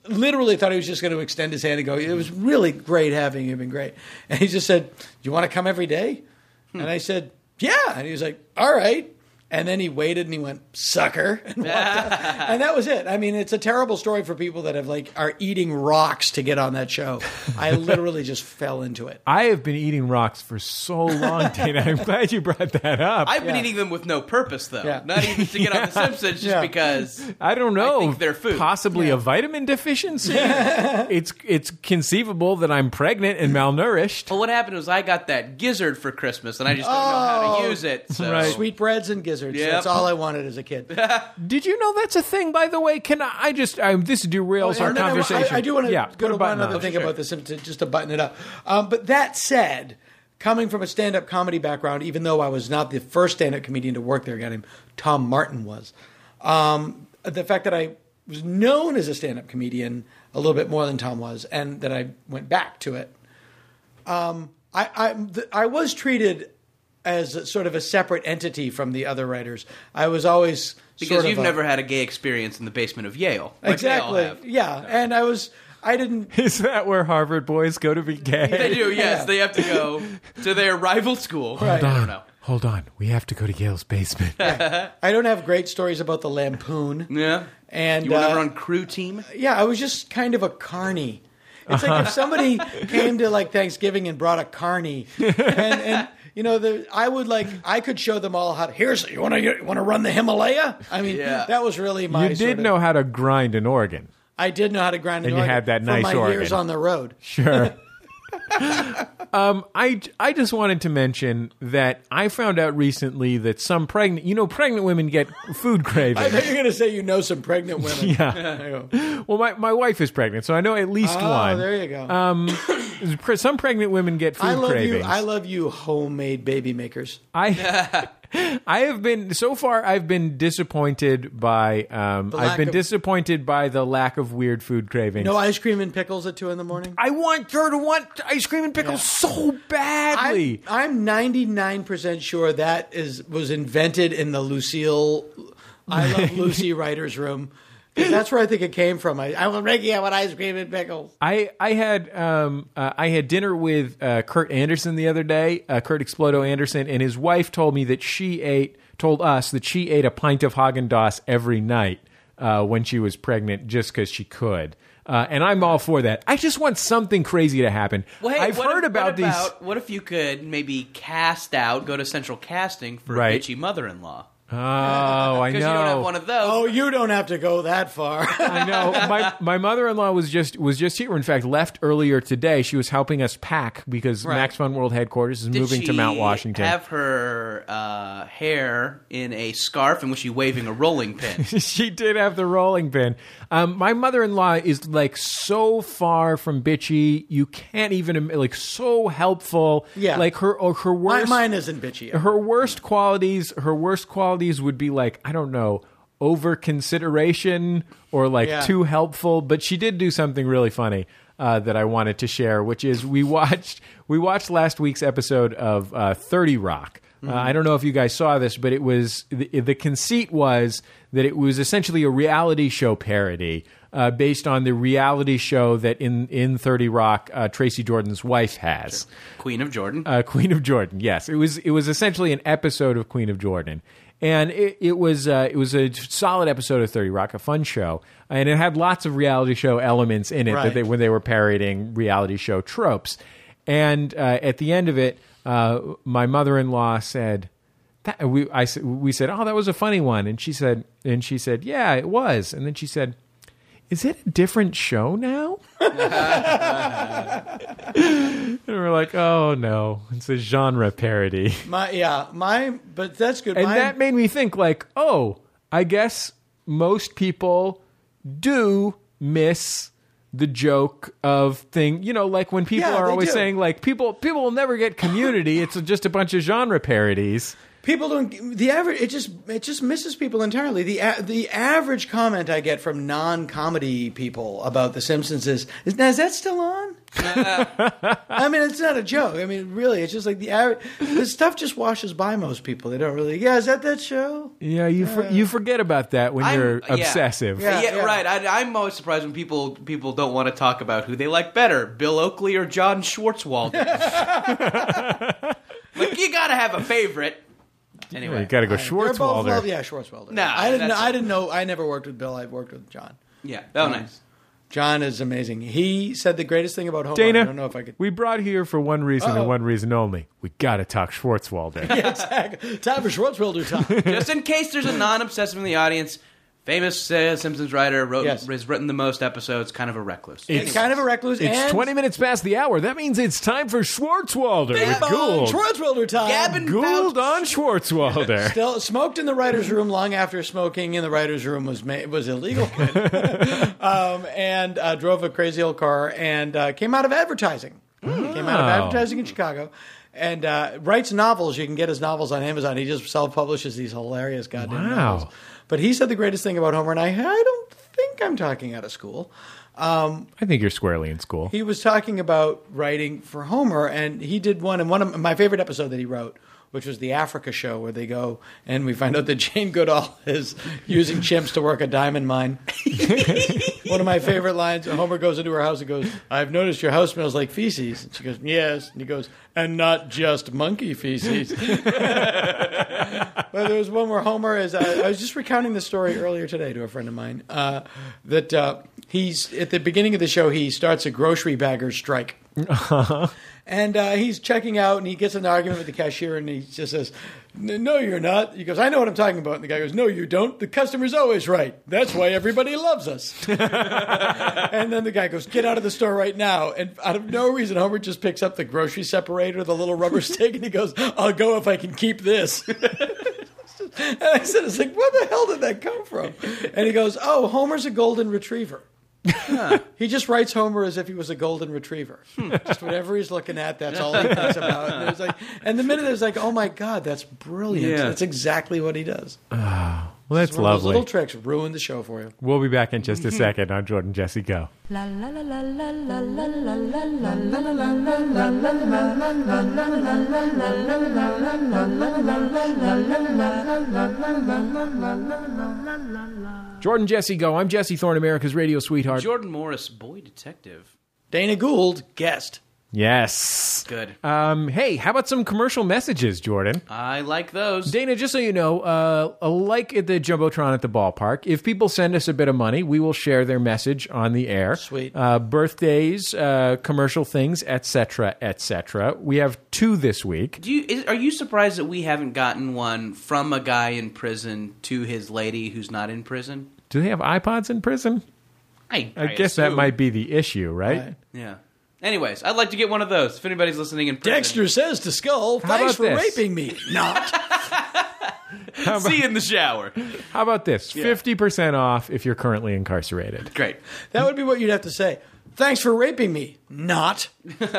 to extend his hand and go, "It was really great having you. You've been great." And he just said, "Do you want to come every day?" And I said, "Yeah." And he was like, "All right." And then he waited and he went, "Sucker," and walked out. And that was it. I mean, it's a terrible story for people that are eating rocks to get on that show. I literally just fell into it. I have been eating rocks for so long, Dana. I'm glad you brought that up. I've been eating them with no purpose, though. Yeah. Not even to get on The Simpsons, just because I don't know. I think they're food. Possibly a vitamin deficiency. It's conceivable that I'm pregnant and malnourished. Well, what happened was I got that gizzard for Christmas, and I just don't know how to use it. So. Right. Sweetbreads and gizzards. Yep. That's all I wanted as a kid. Did you know that's a thing, by the way? Can I just... this derails our conversation. I do want to go to one other thing about this, just to button it up. But that said, coming from a stand-up comedy background, even though I was not the first stand-up comedian to work there, a guy named Tom Martin was, the fact that I was known as a stand-up comedian a little bit more than Tom was, and that I went back to it, I was treated as sort of a separate entity from the other writers. I was always because you've never had a gay experience in the basement of Yale. Like exactly. They all have. Yeah, and I didn't. Is that where Harvard boys go to be gay? They do, yes. Yeah. They have to go to their rival school. Right. I don't know. Hold on. We have to go to Yale's basement. Yeah. I don't have great stories about the Lampoon. Yeah. And you were never on crew team? Yeah, I was just kind of a carny. It's like if somebody came to like Thanksgiving and brought a carny, and I could show them all how. You want to run the Himalaya? I mean, that was really my. You did know how to grind an organ. I did know how to grind an organ. And you had that nice organ. For my years on the road. Sure. I just wanted to mention that I found out recently that some pregnant women get food cravings. I thought you were going to say some pregnant women. Yeah. Well, my wife is pregnant, so I know at least one. Oh, there you go. Some pregnant women get food cravings. I love you, homemade baby makers. I've been disappointed by the lack of weird food cravings. No ice cream and pickles at 2 a.m. I want her to want ice cream and pickles so badly. I'm 99% sure that was invented in the Lucille I Love Lucy writers' room. That's where I think it came from. I want Ricky. I want ice cream and pickles. I had dinner with Kurt Anderson the other day. Kurt Explodo Anderson, and his wife told us that she ate a pint of Haagen-Dazs every night when she was pregnant, just because she could. And I'm all for that. I just want something crazy to happen. Well, hey, I've heard about these. What if you could maybe go to central casting for a bitchy mother-in-law? Oh, I know. Because you don't have one of those. Oh, you don't have to go that far. I know. My mother-in-law was just here. In fact, left earlier today. She was helping us pack because Max Fun World headquarters is moving to Mount Washington. Did she have her hair in a scarf, and was she waving a rolling pin? She did have the rolling pin. My mother-in-law is like so far from bitchy. You can't even so helpful. Yeah. Like her worst. Mine isn't bitchy. Her worst qualities would be like, I don't know, over consideration or too helpful. But she did do something really funny that I wanted to share, which is we watched last week's episode of 30 Rock. I don't know if you guys saw this, but it was the conceit was that it was essentially a reality show parody based on the reality show that in 30 Rock Tracy Jordan's wife has. Sure. Queen of Jordan. Queen of Jordan. Yes, it was essentially an episode of Queen of Jordan. And it was a solid episode of 30 Rock, a fun show, and it had lots of reality show elements in it when they were parodying reality show tropes. And at the end of it, my mother-in-law said, we said, "Oh, that was a funny one," and she said, "Yeah, it was." And then she said, "Is it a different show now?" And we're like, "Oh no, it's a genre parody." But that's good. And that made me think, I guess most people do miss the joke of thing, like when people are always saying, people will never get Community. It's just a bunch of genre parodies. People don't. The average. It just misses people entirely. The average comment I get from non-comedy people about The Simpsons is that still on? I mean, it's not a joke. I mean, really, it's just like the stuff just washes by most people. They don't really. Yeah, is that show? Yeah, you forget about that when you're obsessive. Yeah, right. I'm always surprised when people don't want to talk about who they like better, Bill Oakley or John Schwartzwalder. You got to have a favorite. Anyway, you got to go Schwartzwalder. Schwartzwalder. No, I didn't know. I never worked with Bill. I've worked with John. Yeah. Oh, nice. John is amazing. He said the greatest thing about Homer. Dana, I don't know if I could. We brought here for one reason and one reason only. We got to talk Schwartzwalder. Yeah, exactly. Time for Schwartzwalder time. Just in case there's a non-obsessive in the audience. Famous Simpsons writer has written the most episodes, kind of a recluse. It's kind of a recluse. It's 20 minutes past the hour. That means it's time for Schwartzwalder with Gould. Schwartzwalder time. Gavin Gould on Schwartzwalder. Still smoked in the writer's room long after smoking in the writer's room was illegal. And drove a crazy old car and came out of advertising. Came out of advertising in Chicago. And writes novels. You can get his novels on Amazon. He just self-publishes these hilarious goddamn novels. But he said the greatest thing about Homer, and I don't think I'm talking out of school. I think you're squarely in school. He was talking about writing for Homer, and he did one. And one of my favorite episode that he wrote which was the Africa show where they go and we find out that Jane Goodall is using chimps to work a diamond mine. One of my favorite lines, Homer goes into her house and goes, "I've noticed your house smells like feces." And she goes, "Yes." And he goes, "And not just monkey feces." But there was one where Homer is, I was just recounting the story earlier today to a friend of mine, that he's, at the beginning of the show, he starts a grocery bagger strike. And he's checking out, and he gets in an argument with the cashier, and he just says, "No, you're not." He goes, "I know what I'm talking about." And the guy goes, "No, you don't. The customer's always right. That's why everybody loves us." And then the guy goes, "Get out of the store right now." And out of no reason, Homer just picks up the grocery separator, the little rubber stick, and he goes, "I'll go if I can keep this." And I said, "It's like, where the hell did that come from?" And he goes, "Oh, Homer's a golden retriever." Huh. He just writes Homer as if he was a golden retriever. Just whatever he's looking at, that's all he thinks about. And, it was like, and the minute it was like, oh my God, that's brilliant. Yeah. That's exactly what he does. Oh, well, that's lovely. Those little tricks ruin the show for you. We'll be back in just a second on Jordan Jesse Go. La la la la la la la la la. Jordan Jesse Go. I'm Jesse Thorne, America's radio sweetheart. Jordan Morris, boy detective. Dana Gould, guest. Yes. Good. Hey, how about some commercial messages, Jordan? I like those. Dana, just so you know, like at the Jumbotron at the ballpark, if people send us a bit of money, we will share their message on the air. Sweet. Birthdays, commercial things, etc., etc. We have 2 this week. Are you surprised that we haven't gotten one from a guy in prison to his lady who's not in prison? Do they have iPods in prison? I guess assume. That might be the issue, right? Yeah. Anyways, I'd like to get one of those if anybody's listening in prison. Dexter says to Skull, "Thanks for raping me." Not. See you in the shower. How about this? 50% off if you're currently incarcerated. Great. That would be what you'd have to say. "Thanks for raping me." Not.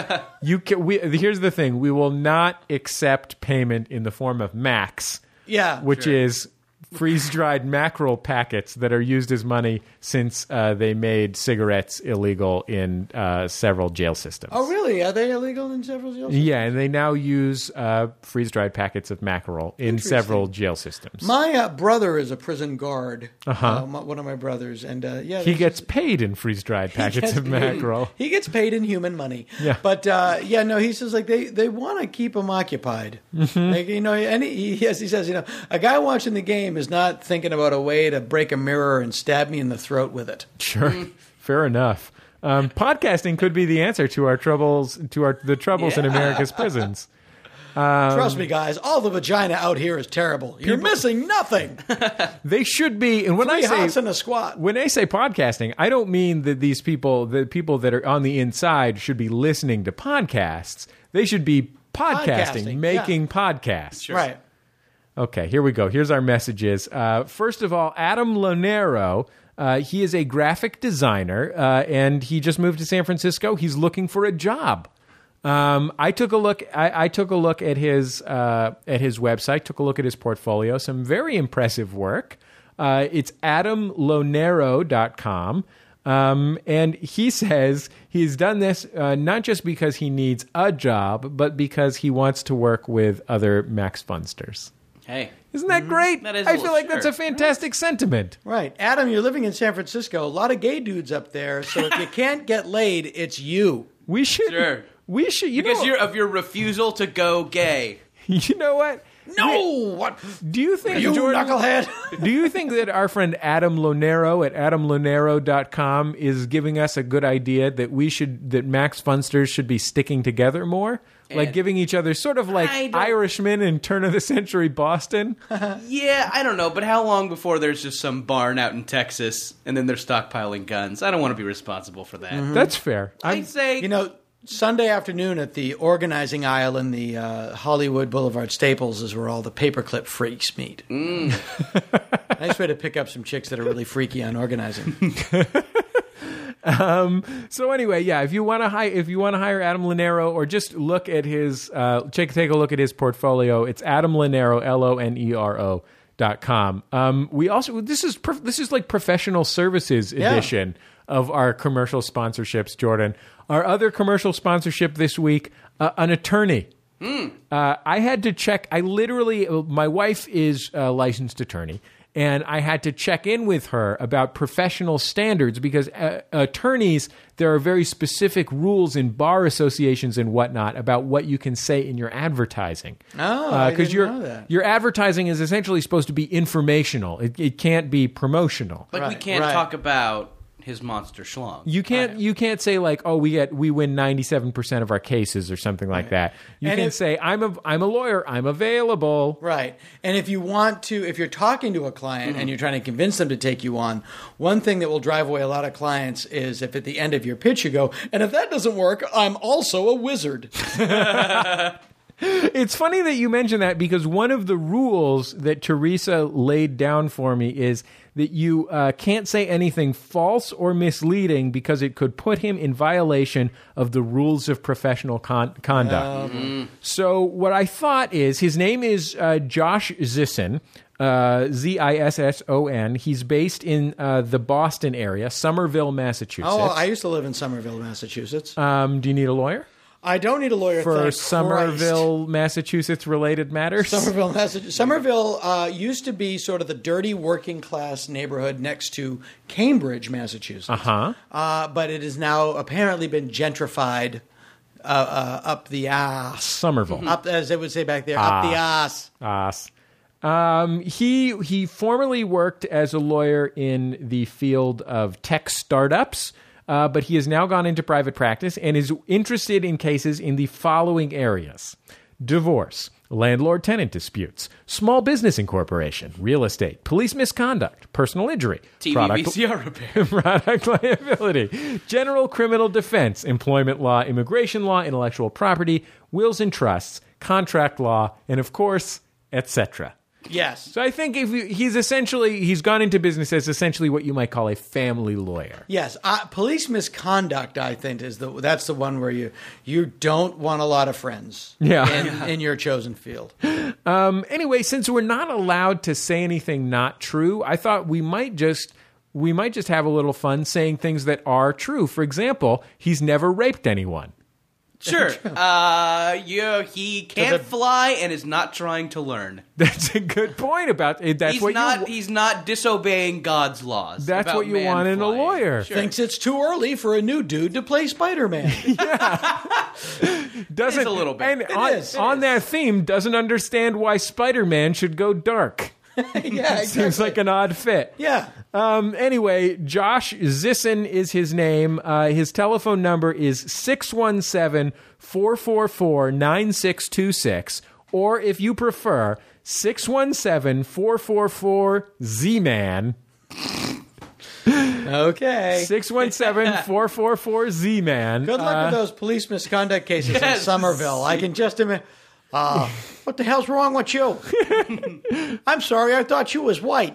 Here's the thing. We will not accept payment in the form of Max. Yeah. Which is freeze-dried mackerel packets that are used as money since they made cigarettes illegal in several jail systems. Oh, really? Are they illegal in several jail systems? Yeah, and they now use freeze-dried packets of mackerel in several jail systems. My brother is a prison guard, one of my brothers, and he gets paid in freeze-dried packets of mackerel. He gets paid in human money. Yeah. But, he says, like, they want to keep him occupied. Mm-hmm. Like, and he says, a guy watching the game is not thinking about a way to break a mirror and stab me in the throat with it. Sure. Fair enough. Podcasting could be the answer to our troubles, the troubles in America's prisons. Trust me, guys, all the vagina out here is terrible. You're missing nothing. They should be. And when 3 I say hots and a squat. When I say podcasting, I don't mean that the people that are on the inside should be listening to podcasts. They should be podcasting making podcasts. Sure. Right. Okay, here we go. Here's our messages. First of all, Adam Lonero. He is a graphic designer, and he just moved to San Francisco. He's looking for a job. I took a look. I took a look at his website. Took a look at his portfolio. Some very impressive work. It's adamlonero.com. And he says he's done this not just because he needs a job, but because he wants to work with other Max Funsters. Hey. Isn't that great? That is I feel like that's a fantastic sentiment. Right. Adam, you're living in San Francisco. A lot of gay dudes up there. So if you can't get laid, it's you. We should. Sure. We should. Because of your refusal to go gay. You know what? No! What? Do you think, you Jordan, knucklehead? Do you think that our friend Adam Lonero at adamlonero.com is giving us a good idea that that Max Funsters should be sticking together more? Like giving each other sort of like Irishmen in turn-of-the-century Boston? Yeah, I don't know, but how long before there's just some barn out in Texas and then they're stockpiling guns? I don't want to be responsible for that. Mm-hmm. That's fair. I say... Sunday afternoon at the organizing aisle in the Hollywood Boulevard Staples is where all the paperclip freaks meet. Nice way to pick up some chicks that are really freaky on organizing. So anyway, yeah, if you want to hire Adam Lonero, or just look at his take a look at his portfolio, it's Adam Lonero, LONERO.com. We also this is like professional services edition of our commercial sponsorships, Jordan. Our other commercial sponsorship this week, an attorney. I had to check. My wife is a licensed attorney, and I had to check in with her about professional standards because attorneys, there are very specific rules in bar associations and whatnot about what you can say in your advertising. Oh, I didn't know that. Your advertising is essentially supposed to be informational. It can't be promotional. Like we can't talk about his monster schlong. You can't say like, oh, we win 97% of our cases or something like that. You can say I'm a lawyer, I'm available. Right. And if you're talking to a client and you're trying to convince them to take you on, one thing that will drive away a lot of clients is if at the end of your pitch you go, and if that doesn't work, I'm also a wizard. It's funny that you mention that because one of the rules that Teresa laid down for me is that you can't say anything false or misleading because it could put him in violation of the rules of professional conduct. So what I thought is his name is Josh Zisson. Zisson. He's based in the Boston area, Somerville, Massachusetts. Oh, I used to live in Somerville, Massachusetts. Do you need a lawyer? I don't need a lawyer for Somerville, Massachusetts related matters. Somerville, Massachusetts. Somerville used to be sort of the dirty working class neighborhood next to Cambridge, Massachusetts. But it has now apparently been gentrified up the ass. Somerville, up as they would say back there, up the ass. He formerly worked as a lawyer in the field of tech startups. But he has now gone into private practice and is interested in cases in the following areas: divorce, landlord-tenant disputes, small business incorporation, real estate, police misconduct, personal injury, TV VCR repair, product liability, general criminal defense, employment law, immigration law, intellectual property, wills and trusts, contract law, and of course, etc. Yes. So I think he's gone into business as essentially what you might call a family lawyer. Yes. Police misconduct, I think, that's the one where you don't want a lot of friends in your chosen field. Anyway, since we're not allowed to say anything not true, I thought we might just have a little fun saying things that are true. For example, he's never raped anyone. Sure. He can't fly and is not trying to learn. That's a good point about it. He's not disobeying God's laws. That's what you want in a lawyer. Sure. Thinks it's too early for a new dude to play Spider-Man. Doesn't a little bit. And on that theme, doesn't understand why Spider-Man should go dark. Yeah, exactly. Seems like an odd fit. Yeah. Anyway, Josh Zisson is his name. His telephone number is 617-444-9626, or if you prefer, 617-444-Z-Man. Okay. 617-444-Z-Man. Good luck with those police misconduct cases in Somerville. I can just imagine. What the hell's wrong with you? I'm sorry, I thought you was white.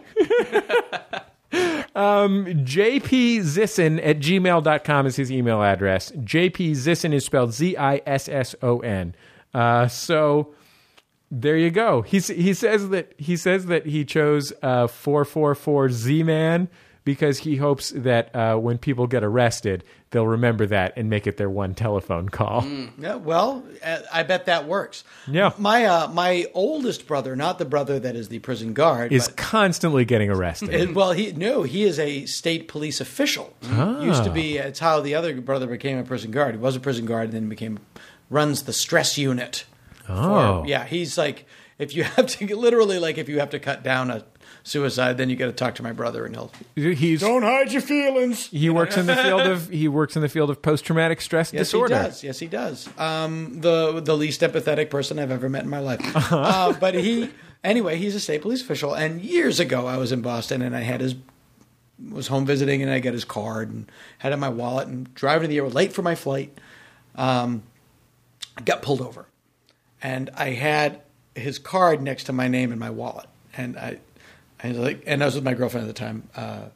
jpzisson@gmail.com is his email address. jpzisson is spelled Zisson. So there you go. He says that he chose 444 Z-Man because he hopes that when people get arrested, they'll remember that and make it their one telephone call. Yeah, well, I bet that works. Yeah. My oldest brother, not the brother that is the prison guard, is constantly getting arrested. He is a state police official. Used to be. It's how the other brother became a prison guard. He was a prison guard and then runs the stress unit. He's like, if you have to cut down a suicide, then you got to talk to my brother, and don't hide your feelings. He works in the field of post-traumatic stress disorder. Yes, he does. The least empathetic person I've ever met in my life. But he's a state police official. And years ago, I was in Boston, and I was home visiting, and I got his card and had it in my wallet, and driving to the airport late for my flight. I got pulled over, and I had his card next to my name in my wallet, and I was with my girlfriend at the time. And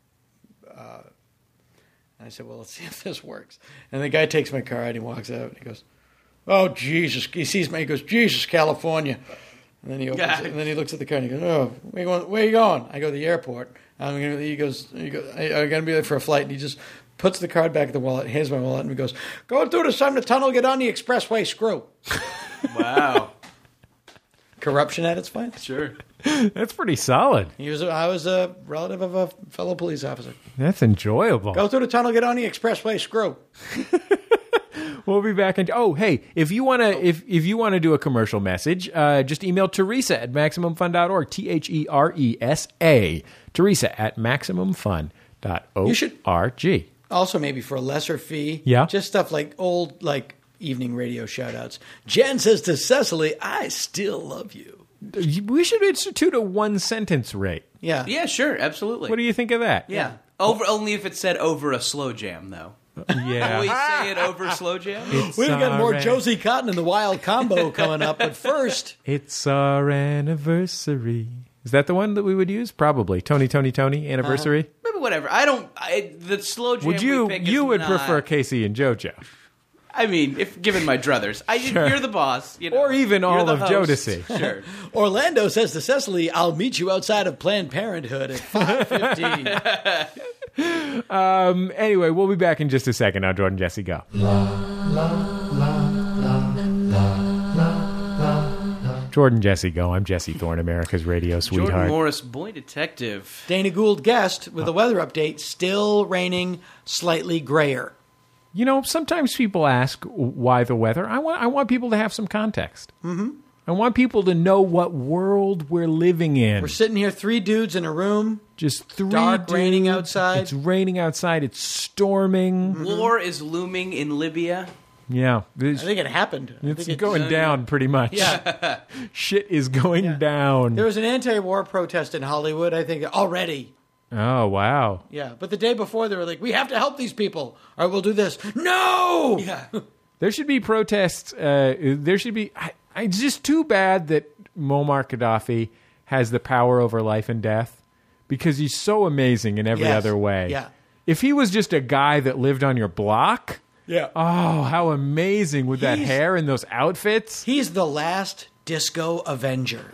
I said, well, let's see if this works. And the guy takes my card and he walks out and he goes, oh, Jesus. He sees me. He goes, Jesus, California. And then he opens it, and then he looks at the card and he goes, oh, where are you going? I go to the airport. He goes, I'm going to be there for a flight. And he just puts the card back in the wallet, hands my wallet, and he goes, go through the tunnel, get on the expressway, screw. Wow. Corruption at its finest. Sure. That's pretty solid. I was a relative of a fellow police officer. That's enjoyable. Go through the tunnel, get on the expressway, screw. We'll be back in. Oh, hey, if you wanna if you wanna do a commercial message, just email Teresa at MaximumFun.org. THERESA. Teresa at MaximumFun.org. You should also maybe for a lesser fee. Yeah. Just stuff like old evening radio shout outs. Jen says to Cecily, I still love you. We should institute a 1-sentence rate. Yeah. Yeah, sure, absolutely. What do you think of that? Yeah. Only if it said over a slow jam, though. Yeah. Will we say it over slow jam? We've got more Josie Cotton and the Wild Combo coming up, but first... It's our anniversary. Is that the one that we would use? Probably. Tony, anniversary? Maybe whatever. The slow jam You would not... prefer Casey and JoJo. I mean, if given my druthers. Sure. You're the boss. You know. Or even You're all the of host. Jodeci. Sure. Orlando says to Cecily, I'll meet you outside of Planned Parenthood at 5:15. Anyway, we'll be back in just a second on Jordan Jesse Go. Jordan Jesse Go. I'm Jesse Thorne, America's radio sweetheart. Jordan Morris, boy detective. Dana Gould guest with a weather update, still raining, slightly grayer. You know, sometimes people ask why the weather. I want people to have some context. Mm-hmm. I want people to know what world we're living in. We're sitting here, 3 dudes in a room. Just 3 dark, dudes. raining outside. It's raining outside. It's storming. Mm-hmm. War is looming in Libya. Yeah. I think it happened. It's going down pretty much. Yeah. Shit is going down. There was an anti-war protest in Hollywood, I think, already. Oh, wow. Yeah, but the day before they were like, we have to help these people or we'll do this. No! Yeah. There should be protests. There should be... It's just too bad that Muammar Gaddafi has the power over life and death because he's so amazing in every other way. Yeah. If he was just a guy that lived on your block... Yeah. Oh, how amazing with that hair and those outfits. He's the last disco Avenger.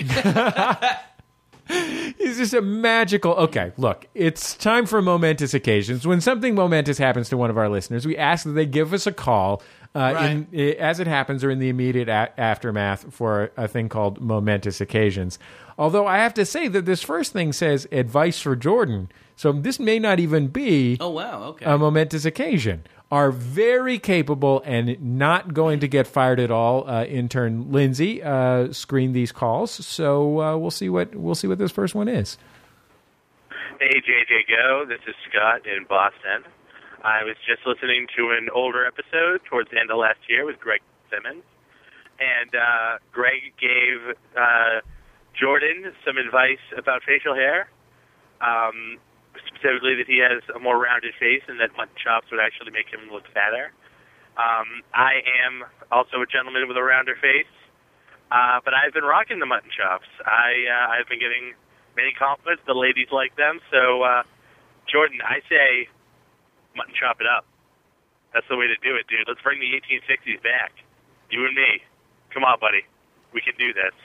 He's just a magical... Okay, look, it's time for momentous occasions. When something momentous happens to one of our listeners, we ask that they give us a call as it happens or in the immediate aftermath for a thing called momentous occasions. Although I have to say that this first thing says advice for Jordan, so this may not even be a momentous occasion. Our very capable and not going to get fired at all intern Lindsay screened these calls, so we'll see what this first one is. Hey, JJ Go. This is Scott in Boston. I was just listening to an older episode towards the end of last year with Greg Simmons, and Greg gave Jordan some advice about facial hair. Specifically that he has a more rounded face and that mutton chops would actually make him look fatter. I am also a gentleman with a rounder face, but I've been rocking the mutton chops. I've been getting many compliments. The ladies like them. So, Jordan, I say mutton chop it up. That's the way to do it, dude. Let's bring the 1860s back. You and me. Come on, buddy. We can do this.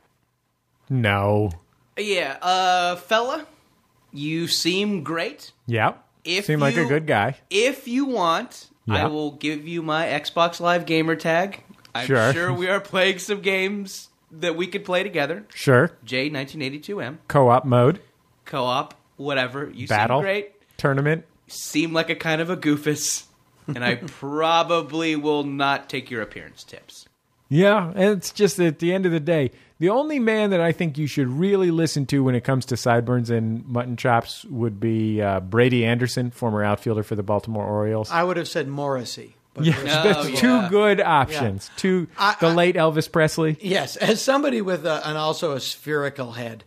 No. Yeah, fella, you seem great. Yeah. Seem like a good guy. If you want, I will give you my Xbox Live gamer tag. I'm sure we are playing some games that we could play together. Sure. J1982M. Co-op mode. Co-op, whatever. You Battle. seem great. Tournament. Seem like a kind of a goofus. And I probably will not take your appearance tips. Yeah, and it's just at the end of the day, the only man that I think you should really listen to when it comes to sideburns and mutton chops would be Brady Anderson, former outfielder for the Baltimore Orioles. I would have said Morrissey. But that's two good options. The late Elvis Presley. Yes, as somebody with also a spherical head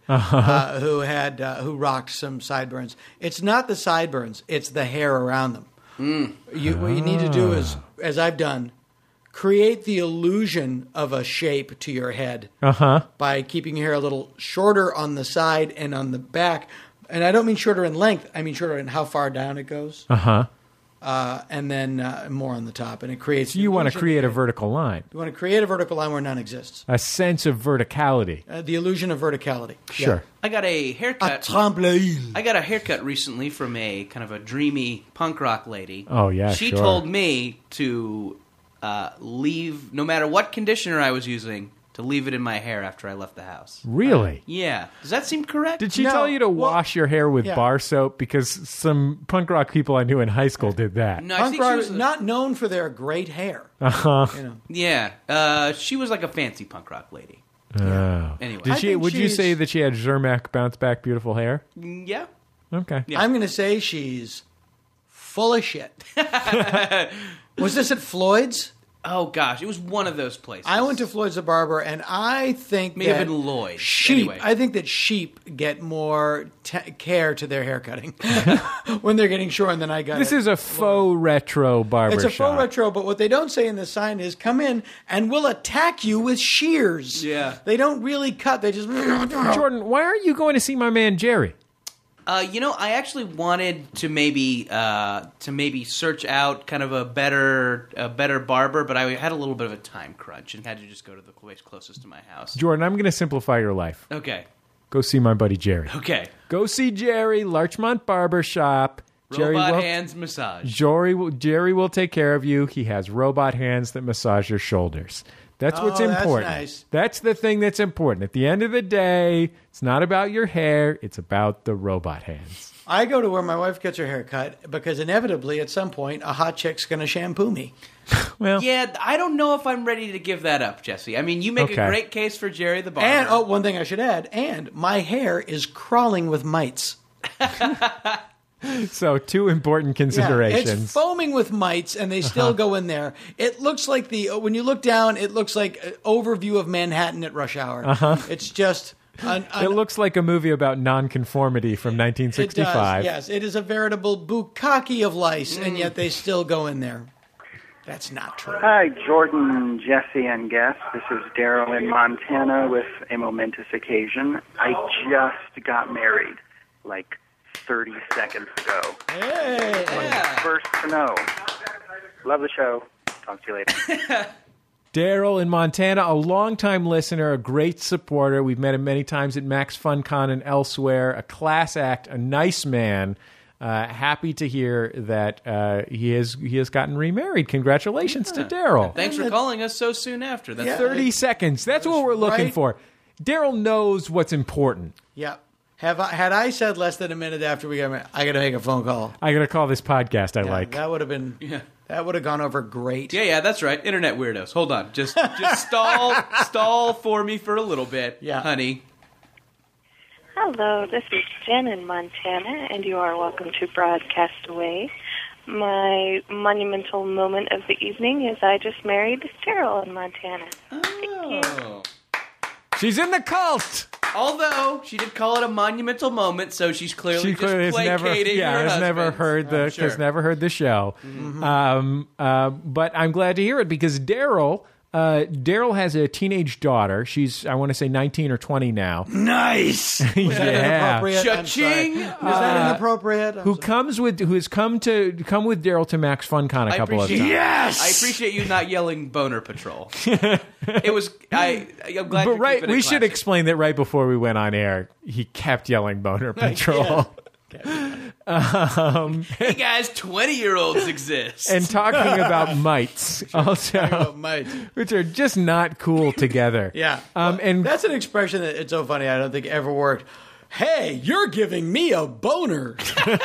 who rocked some sideburns. It's not the sideburns; it's the hair around them. What you need to do is, as I've done, create the illusion of a shape to your head by keeping your hair a little shorter on the side and on the back. And I don't mean shorter in length; I mean shorter in how far down it goes. And then more on the top, and it creates. You want to create a vertical line. You want to create a vertical line where none exists. A sense of verticality. The illusion of verticality. Sure. Yeah. I got a haircut. A tremblayil. I got a haircut recently from a kind of a dreamy punk rock lady. Oh yeah. She told me to leave, no matter what conditioner I was using, to leave it in my hair after I left the house. Really? Yeah. Does that seem correct? Did she No. tell you to Well, wash your hair with yeah. bar soap? Because some punk rock people I knew in high school did that. No, I Punk think she rock was is not known for their great hair. Uh-huh. You know. Yeah. She was like a fancy punk rock lady. Oh. Anyway. Did I she? think Would you she's- say that she had Zermatt bounce back beautiful hair? Yeah. Okay. Yeah. I'm going to say she's full of shit. Was this at Floyd's? Oh, gosh. It was one of those places. I went to Floyd's the barber, and I think May have that been Lloyd's. sheep. Anyway. I think that sheep get more care to their hair cutting when they're getting shorn than I got. This at is a faux retro barber It's a shop. faux retro, but what they don't say in the sign is come in and we'll attack you with shears. Yeah. They don't really cut. They just. Jordan, why aren't you going to see my man Jerry? I actually wanted to maybe search out kind of a better barber, but I had a little bit of a time crunch and had to just go to the place closest to my house. Jordan, I'm going to simplify your life. Okay. Go see my buddy Jerry. Okay. Go see Jerry, Larchmont Barber Shop. Robot hands massage. Jerry will take care of you. He has robot hands that massage your shoulders. That's what's Oh, that's important. nice. That's the thing that's important. At the end of the day, it's not about your hair. It's about the robot hands. I go to where my wife gets her hair cut because inevitably at some point a hot chick's going to shampoo me. Well, Yeah, I don't know if I'm ready to give that up, Jesse. I mean, you make Okay. a great case for Jerry the barber. And one thing I should add, and my hair is crawling with mites. so two important considerations. It's foaming with mites, and they still go in there. It looks like when you look down, it looks like an overview of Manhattan at rush hour. It's just. It looks like a movie about nonconformity from It 1965. does, yes. It is a veritable bukkake of lice, and yet they still go in there. That's not true. Hi, Jordan, Jesse, and guests. This is Daryl in Montana with a momentous occasion. I just got married, like 30 seconds ago. Hey! First to know. Love the show. Talk to you later. Daryl in Montana, a longtime listener, a great supporter. We've met him many times at Max FunCon and elsewhere. A class act, a nice man. Happy to hear that he has gotten remarried. Congratulations to Daryl. Thanks for calling us so soon after. That's 30 seconds. That's what we're looking right. for. Daryl knows what's important. Yeah. Had I said less than a minute after we got married, I got to make a phone call. I got to call this podcast I like. That would have been. Yeah. That would have gone over great. Yeah, that's right. Internet weirdos. Hold on. Just stall for me for a little bit, honey. Hello, this is Jen in Montana, and you are welcome to Broadcast Away. My monumental moment of the evening is I just married Daryl in Montana. Oh. She's in the cult. Although she did call it a monumental moment, so she's clearly She clearly just has never, placating her has never husband. heard the Sure. has never heard the show. But I'm glad to hear it because Daryl has a teenage daughter. She's I want to say 19 or 20 now. Nice. Was that Yeah. inappropriate? I'm sorry. Cha-ching! Was that inappropriate? Who has come with Daryl to Max FunCon a couple of times. Yes. I appreciate you not yelling Boner Patrol. It was I'm glad. But you're right, keeping it we should classy. explain that right before we went on air. He kept yelling Boner Patrol. Hey guys, 20-year-olds exist. And talking about mites also, Might. which are just not cool together. Yeah. And That's an expression that it's so funny. I don't think ever worked. Hey, you're giving me a boner.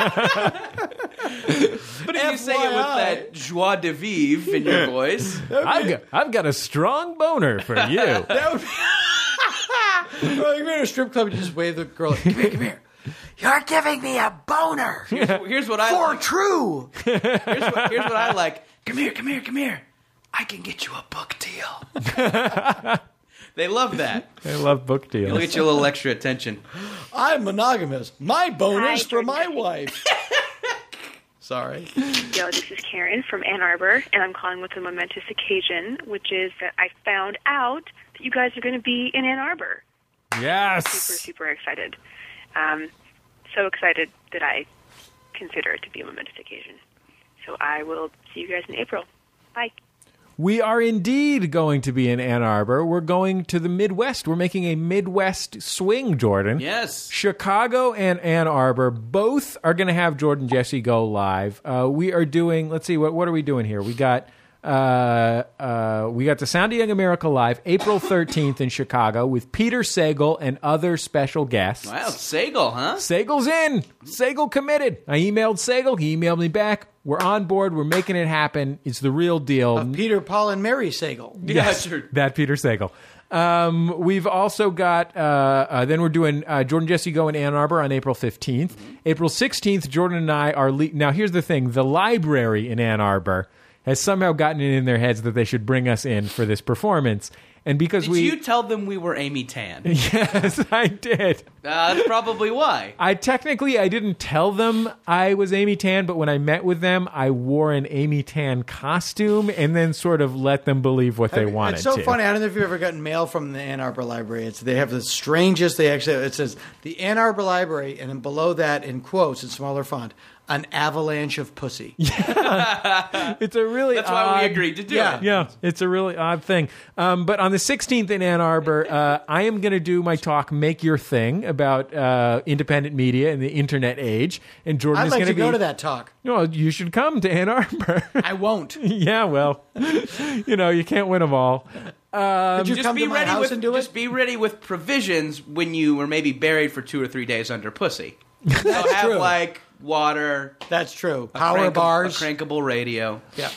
But if you say it with that joie de vivre in your voice, I've got a strong boner for you. That would be. Well, you're in a strip club, you just wave the girl. Come here, come here. You're giving me a boner. here's what I For like. true. Here's what I like. Come here. I can get you a book deal. They love that. I love book It'll deals. get you a little extra attention. I'm monogamous. My boner's Hi, for my Jordan. wife. Sorry. Yo, this is Karen from Ann Arbor, and I'm calling with a momentous occasion, which is that I found out that you guys are going to be in Ann Arbor. Yes. Super excited. So excited that I consider it to be a momentous occasion. So I will see you guys in April. Bye. We are indeed going to be in Ann Arbor. We're going to the Midwest. We're making a Midwest swing, Jordan. Yes. Chicago and Ann Arbor both are going to have Jordan Jesse go live. We are doing, let's see, what are we doing here? We got We got the Sound of Young America Live, April 13th in Chicago with Peter Sagal and other special guests. Wow, Sagal, huh? Sagal's in. Sagal committed. I emailed Sagal. He emailed me back. We're on board. We're making it happen. It's the real deal. Peter, Paul, and Mary Sagal. Yes, sure. That Peter Sagal. We've also got, then we're doing Jordan Jesse Go in Ann Arbor on April 15th. April 16th, Jordan and I are... Now, here's the thing. The library in Ann Arbor has somehow gotten it in their heads that they should bring us in for this performance. And because Did you tell them we were Amy Tan? Yes, I did. That's probably why. I didn't tell them I was Amy Tan, but when I met with them, I wore an Amy Tan costume and then sort of let them believe what they wanted. It's so funny. I don't know if you've ever gotten mail from the Ann Arbor Library. They have the strangest. It says the Ann Arbor Library, and then below that, in quotes in smaller font, an avalanche of pussy. Yeah. It's a really That's odd, why we agreed to do it. Yeah, it's a really odd thing. But on the 16th in Ann Arbor, I am going to do my talk, Make Your Thing, about independent media in the internet age. And Jordan is I'd going like to be... go to that talk. No, you should come to Ann Arbor. I won't. Yeah, well, you can't win them all. Could you come to my house and do it? Just be ready with provisions when you were maybe buried for 2 or 3 days under pussy. So have true. like water. That's true. Power bars. A crankable radio. Yeah.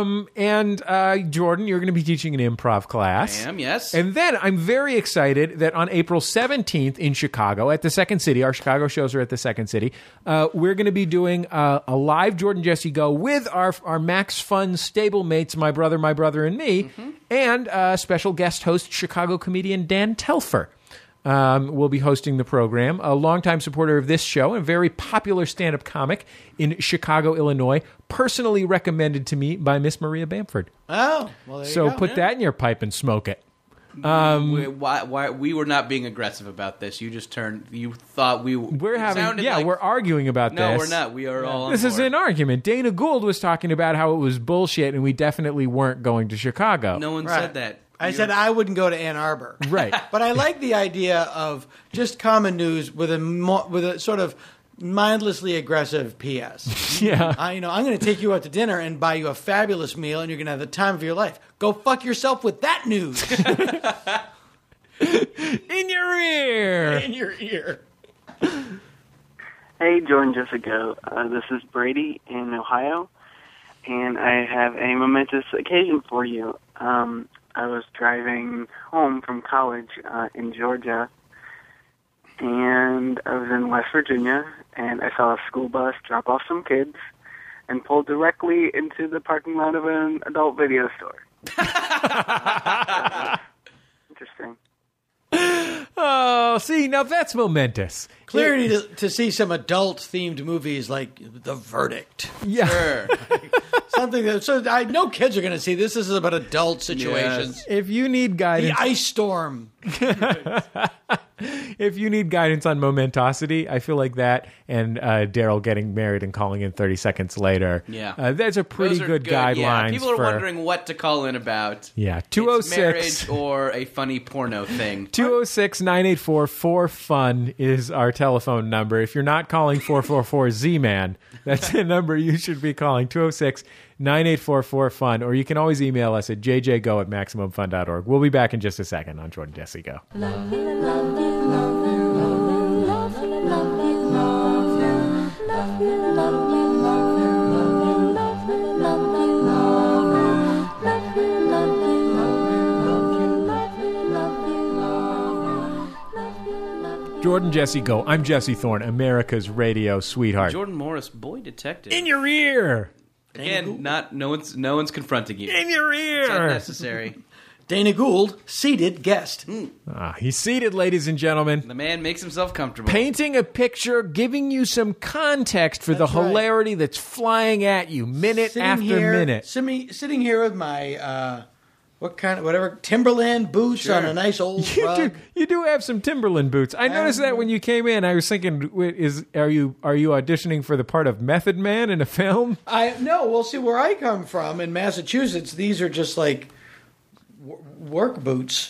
And Jordan, you're going to be teaching an improv class. I am, yes. And then I'm very excited that on April 17th in Chicago at the Second City, our Chicago shows are at the Second City, we're going to be doing a live Jordan Jesse Go with our Max Fun stablemates, my brother, and me, and special guest host Chicago comedian Dan Telfer. Will be hosting the program. A longtime supporter of this show and a very popular stand-up comic in Chicago, Illinois, personally recommended to me by Miss Maria Bamford. Oh, well, there you So go. put that in your pipe and smoke it. Why we were not being aggressive about this. You just turned. You thought we We're sounded like- we're arguing about No, this. we're not. We are all on This is board. an argument. Dana Gould was talking about how it was bullshit and we definitely weren't going to Chicago. No one Right. said that. I said I wouldn't go to Ann Arbor. Right. But I like the idea of just common news with a sort of mindlessly aggressive PS. Yeah. I'm going to take you out to dinner and buy you a fabulous meal, and you're going to have the time of your life. Go fuck yourself with that news. In your ear. In your ear. Hey, Jordan Jessica. This is Brady in Ohio, and I have a momentous occasion for you. I was driving home from college in Georgia, and I was in West Virginia, and I saw a school bus drop off some kids and pull directly into the parking lot of an adult video store. Interesting. Oh, see, now that's momentous. Clearly to see some adult-themed movies like The Verdict. Yeah. Sure. Something that... So I know kids are going to see this. This is about adult situations. If you need guidance, The Ice Storm. if you need guidance on momentosity, I feel like that and Daryl getting married and calling in 30 seconds later. Yeah. That's a pretty Those are good guidelines. Yeah. People are for, wondering what to call in about. Yeah, It's 206 marriage or a funny porno thing. 206-984-4FUN is our telephone number. If you're not calling 444-Z-Man, that's the number you should be calling, 206-984-4FUN, or you can always email us at jjgo@maximumfun.org. We'll be back in just a second on Jordan Jesse Go. Jordan Jesse Go. I'm Jesse Thorne, America's radio sweetheart. Jordan Morris, boy detective. In your ear. Again, no one's confronting you. In your ear. It's not necessary. Dana Gould, seated guest. He's seated, ladies and gentlemen. The man makes himself comfortable. Painting a picture, giving you some context for the That's right. hilarity that's flying at you minute after minute. Sitting here with my Timberland boots on a nice old rug. You do have some Timberland boots. I noticed that when you came in. I was thinking, are you auditioning for the part of Method Man in a film? No, well, see, where I come from in Massachusetts, these are just like work boots.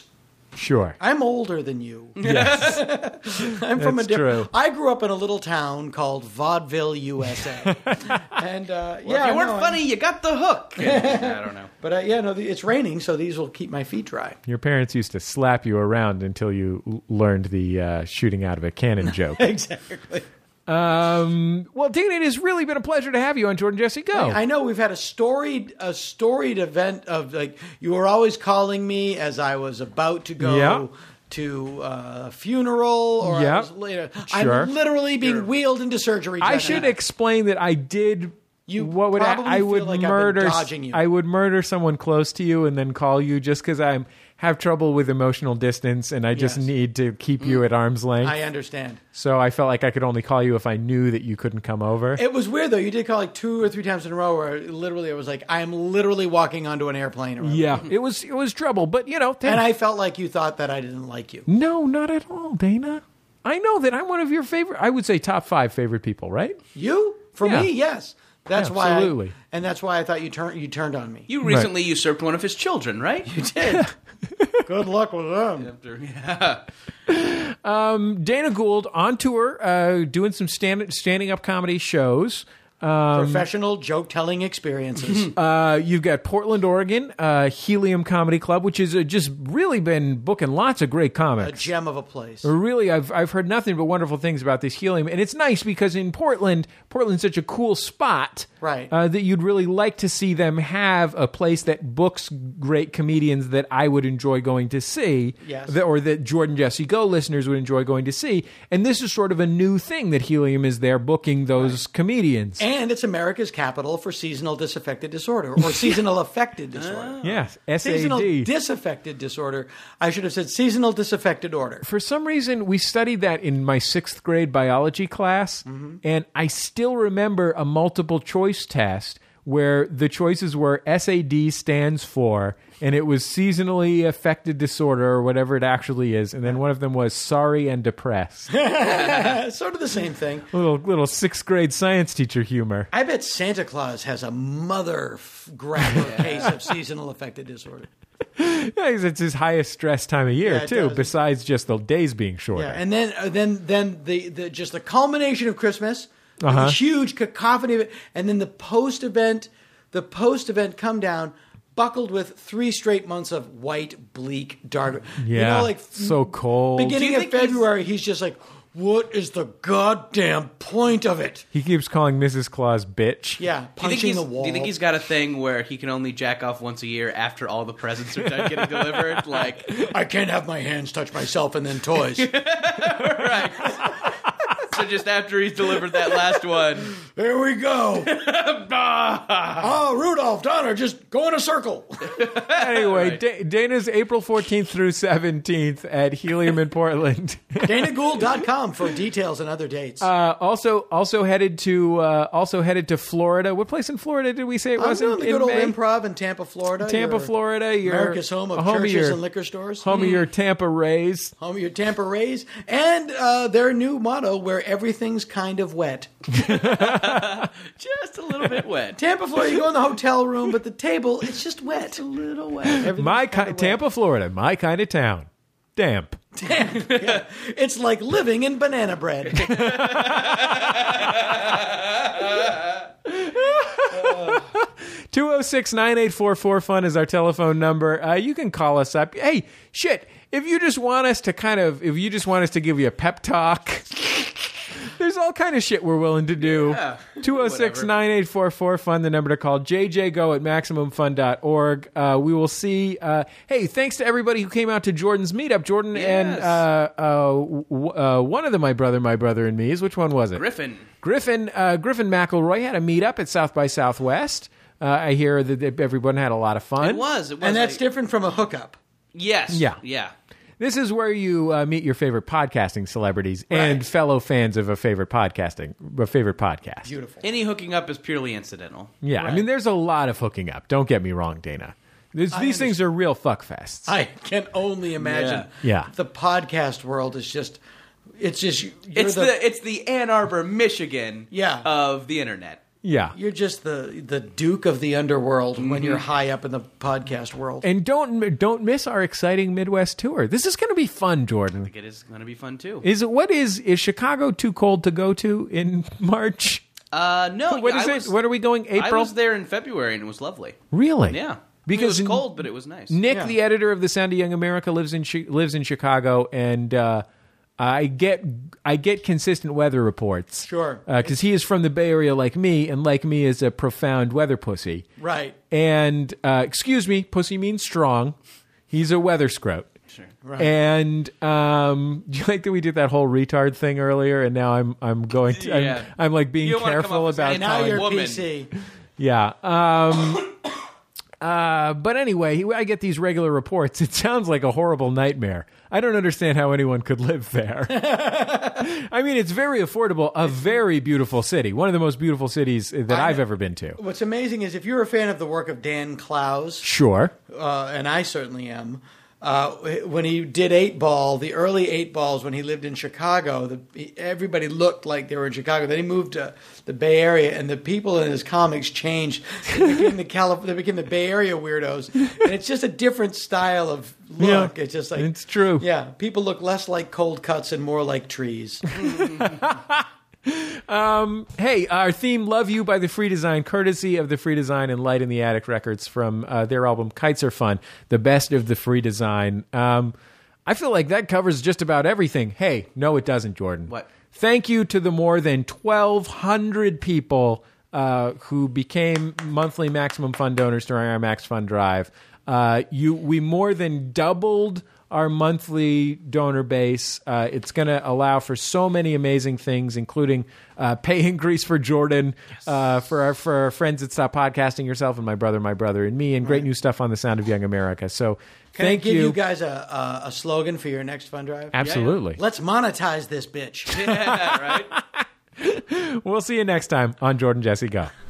Sure. I'm older than you. Yes. I'm from a different. true. I grew up in a little town called Vaudeville, USA. And If you weren't funny, you got the hook. I don't know. But it's raining, so these will keep my feet dry. Your parents used to slap you around until you learned the shooting out of a cannon joke. Exactly. Well, Dana, it has really been a pleasure to have you on Jordan Jesse Go. I know we've had a storied event of like you were always calling me as I was about to go to a funeral or I was later. Sure. I'm literally being wheeled into surgery. I should explain that I did. What would I would like murder? I've been dodging you. I would murder someone close to you and then call you just because I have trouble with emotional distance and I just need to keep you at arm's length. I understand. So I felt like I could only call you if I knew that you couldn't come over. It was weird though. You did call like 2 or 3 times in a row where literally it was like I am literally walking onto an airplane. Yeah, it was trouble, but and I felt like you thought that I didn't like you. No, not at all, Dana. I know that I'm one of your favorite. I would say top 5 favorite people, right? You for me, yes. That's why. Absolutely. And that's why I thought you turned on me. You recently usurped one of his children, right? You did. Good luck with them. Dana Gould on tour, doing some standing up comedy shows. Professional joke-telling experiences. You've got Portland, Oregon, Helium Comedy Club, which has just really been booking lots of great comics. A gem of a place. Really, I've heard nothing but wonderful things about this Helium, and it's nice because in Portland's such a cool spot, right? That you'd really like to see them have a place that books great comedians that I would enjoy going to see, or that Jordan Jesse Go listeners would enjoy going to see. And this is sort of a new thing that Helium is there booking those comedians. And it's America's capital for seasonal disaffected disorder, or seasonal affected disorder. Yes, SAD. Seasonal disaffected disorder. I should have said seasonal disaffected order. For some reason, we studied that in my 6th grade biology class, and I still remember a multiple choice test where the choices were SAD stands for, and it was seasonally affected disorder or whatever it actually is, and then one of them was sorry and depressed. Sort of the same thing. Little 6th grade science teacher humor. I bet Santa Claus has a mother grabber case of seasonal affected disorder. Yeah, it's his highest stress time of year too. Besides just the days being shorter. Yeah, and then the just the culmination of Christmas. A huge cacophony of it, and then the post event come down, buckled with 3 straight months of white, bleak, dark. Yeah, so cold. Beginning of February, he's just like, what is the goddamn point of it? He keeps calling Mrs. Claus bitch. Yeah, punching the wall. Do you think he's got a thing where he can only jack off once a year after all the presents are done getting delivered? Like, I can't have my hands touch myself and then toys. Right. So just after he's delivered that last one. There we go. Oh, Rudolph, Donner, just go in a circle. Anyway, Dana's April 14th through 17th at Helium in Portland. DanaGould.com for details and other dates. Also headed to Florida. What place in Florida did we say it was? I'm doing the good old Improv in Tampa, Florida. Florida. America's home of churches and liquor stores. Home of your Tampa Rays. Home of your Tampa Rays. And their new motto, where everything's kind of wet. Just a little bit wet. Tampa, Florida, you go in the hotel room, but the table, it's just wet. It's a little wet. Tampa, Florida, my kind of town. Damp. Yeah. It's like living in banana bread. 206-9844-FUN is our telephone number. You can call us up. Hey, shit, if you just want us to give you a pep talk, there's all kind of shit we're willing to do. Yeah, 206-9844-FUN, the number to call. jjgo@MaximumFun.org. We will see. Hey, thanks to everybody who came out to Jordan's meetup. Jordan and one of them, my brother and me's. Which one was it? Griffin McElroy had a meetup at South by Southwest. I hear that everyone had a lot of fun. It was. And that's different from a hookup. Yes. Yeah. This is where you meet your favorite podcasting celebrities and fellow fans of a favorite podcast. Beautiful. Any hooking up is purely incidental. Yeah, right. I mean, there's a lot of hooking up. Don't get me wrong, Dana. These things are real fuck fests. I can only imagine. Yeah. The podcast world is just... It's the Ann Arbor, Michigan of the internet. Yeah. You're just the Duke of the underworld when you're high up in the podcast world. And don't miss our exciting Midwest tour. This is going to be fun, Jordan. I think it is going to be fun too. Is Chicago too cold to go to in March? No. What is it? What are we going? April? I was there in February and it was lovely. Really? Yeah. Because it was cold, but it was nice. Nick, the editor of the Sound of Young America, lives in Chicago, and I get consistent weather reports. Sure. Because he is from the Bay Area like me, and like me is a profound weather pussy. Right. And, excuse me, pussy means strong. He's a weather scrote. Sure. Right. And do you like that we did that whole retard thing earlier, and now I'm going to I'm like being careful about now calling you're woman. PC. Yeah. But anyway, I get these regular reports. It sounds like a horrible nightmare. I don't understand how anyone could live there. I mean, it's very affordable, a very beautiful city, one of the most beautiful cities that I've ever been to. What's amazing is if you're a fan of the work of Dan Clowes, sure, and I certainly am, when he did 8-Ball, the early 8-Balls when he lived in Chicago, everybody looked like they were in Chicago. Then he moved to the Bay Area, and the people in his comics changed. They became the Bay Area weirdos, and it's just a different style of look. Yeah, it's just like it's true. Yeah, people look less like cold cuts and more like trees. Hey, our theme "Love You" by The Free Design, courtesy of The Free Design and Light in the Attic Records from their album Kites Are Fun, the best of The Free Design. I feel like that covers just about everything. Hey, no it doesn't, Jordan. What? Thank you to the more than 1,200 people who became monthly Maximum Fund donors during our Max Fund Drive. We more than doubled our monthly donor base. It's going to allow for so many amazing things, including pay increase for Jordan, for our friends at Stop Podcasting Yourself, and my brother, and me, and great new stuff on the Sound of Young America. So thank you. Can I give you guys a slogan for your next fund drive? Absolutely. Yeah. Let's monetize this bitch. Yeah, right? We'll see you next time on Jordan Jesse Go.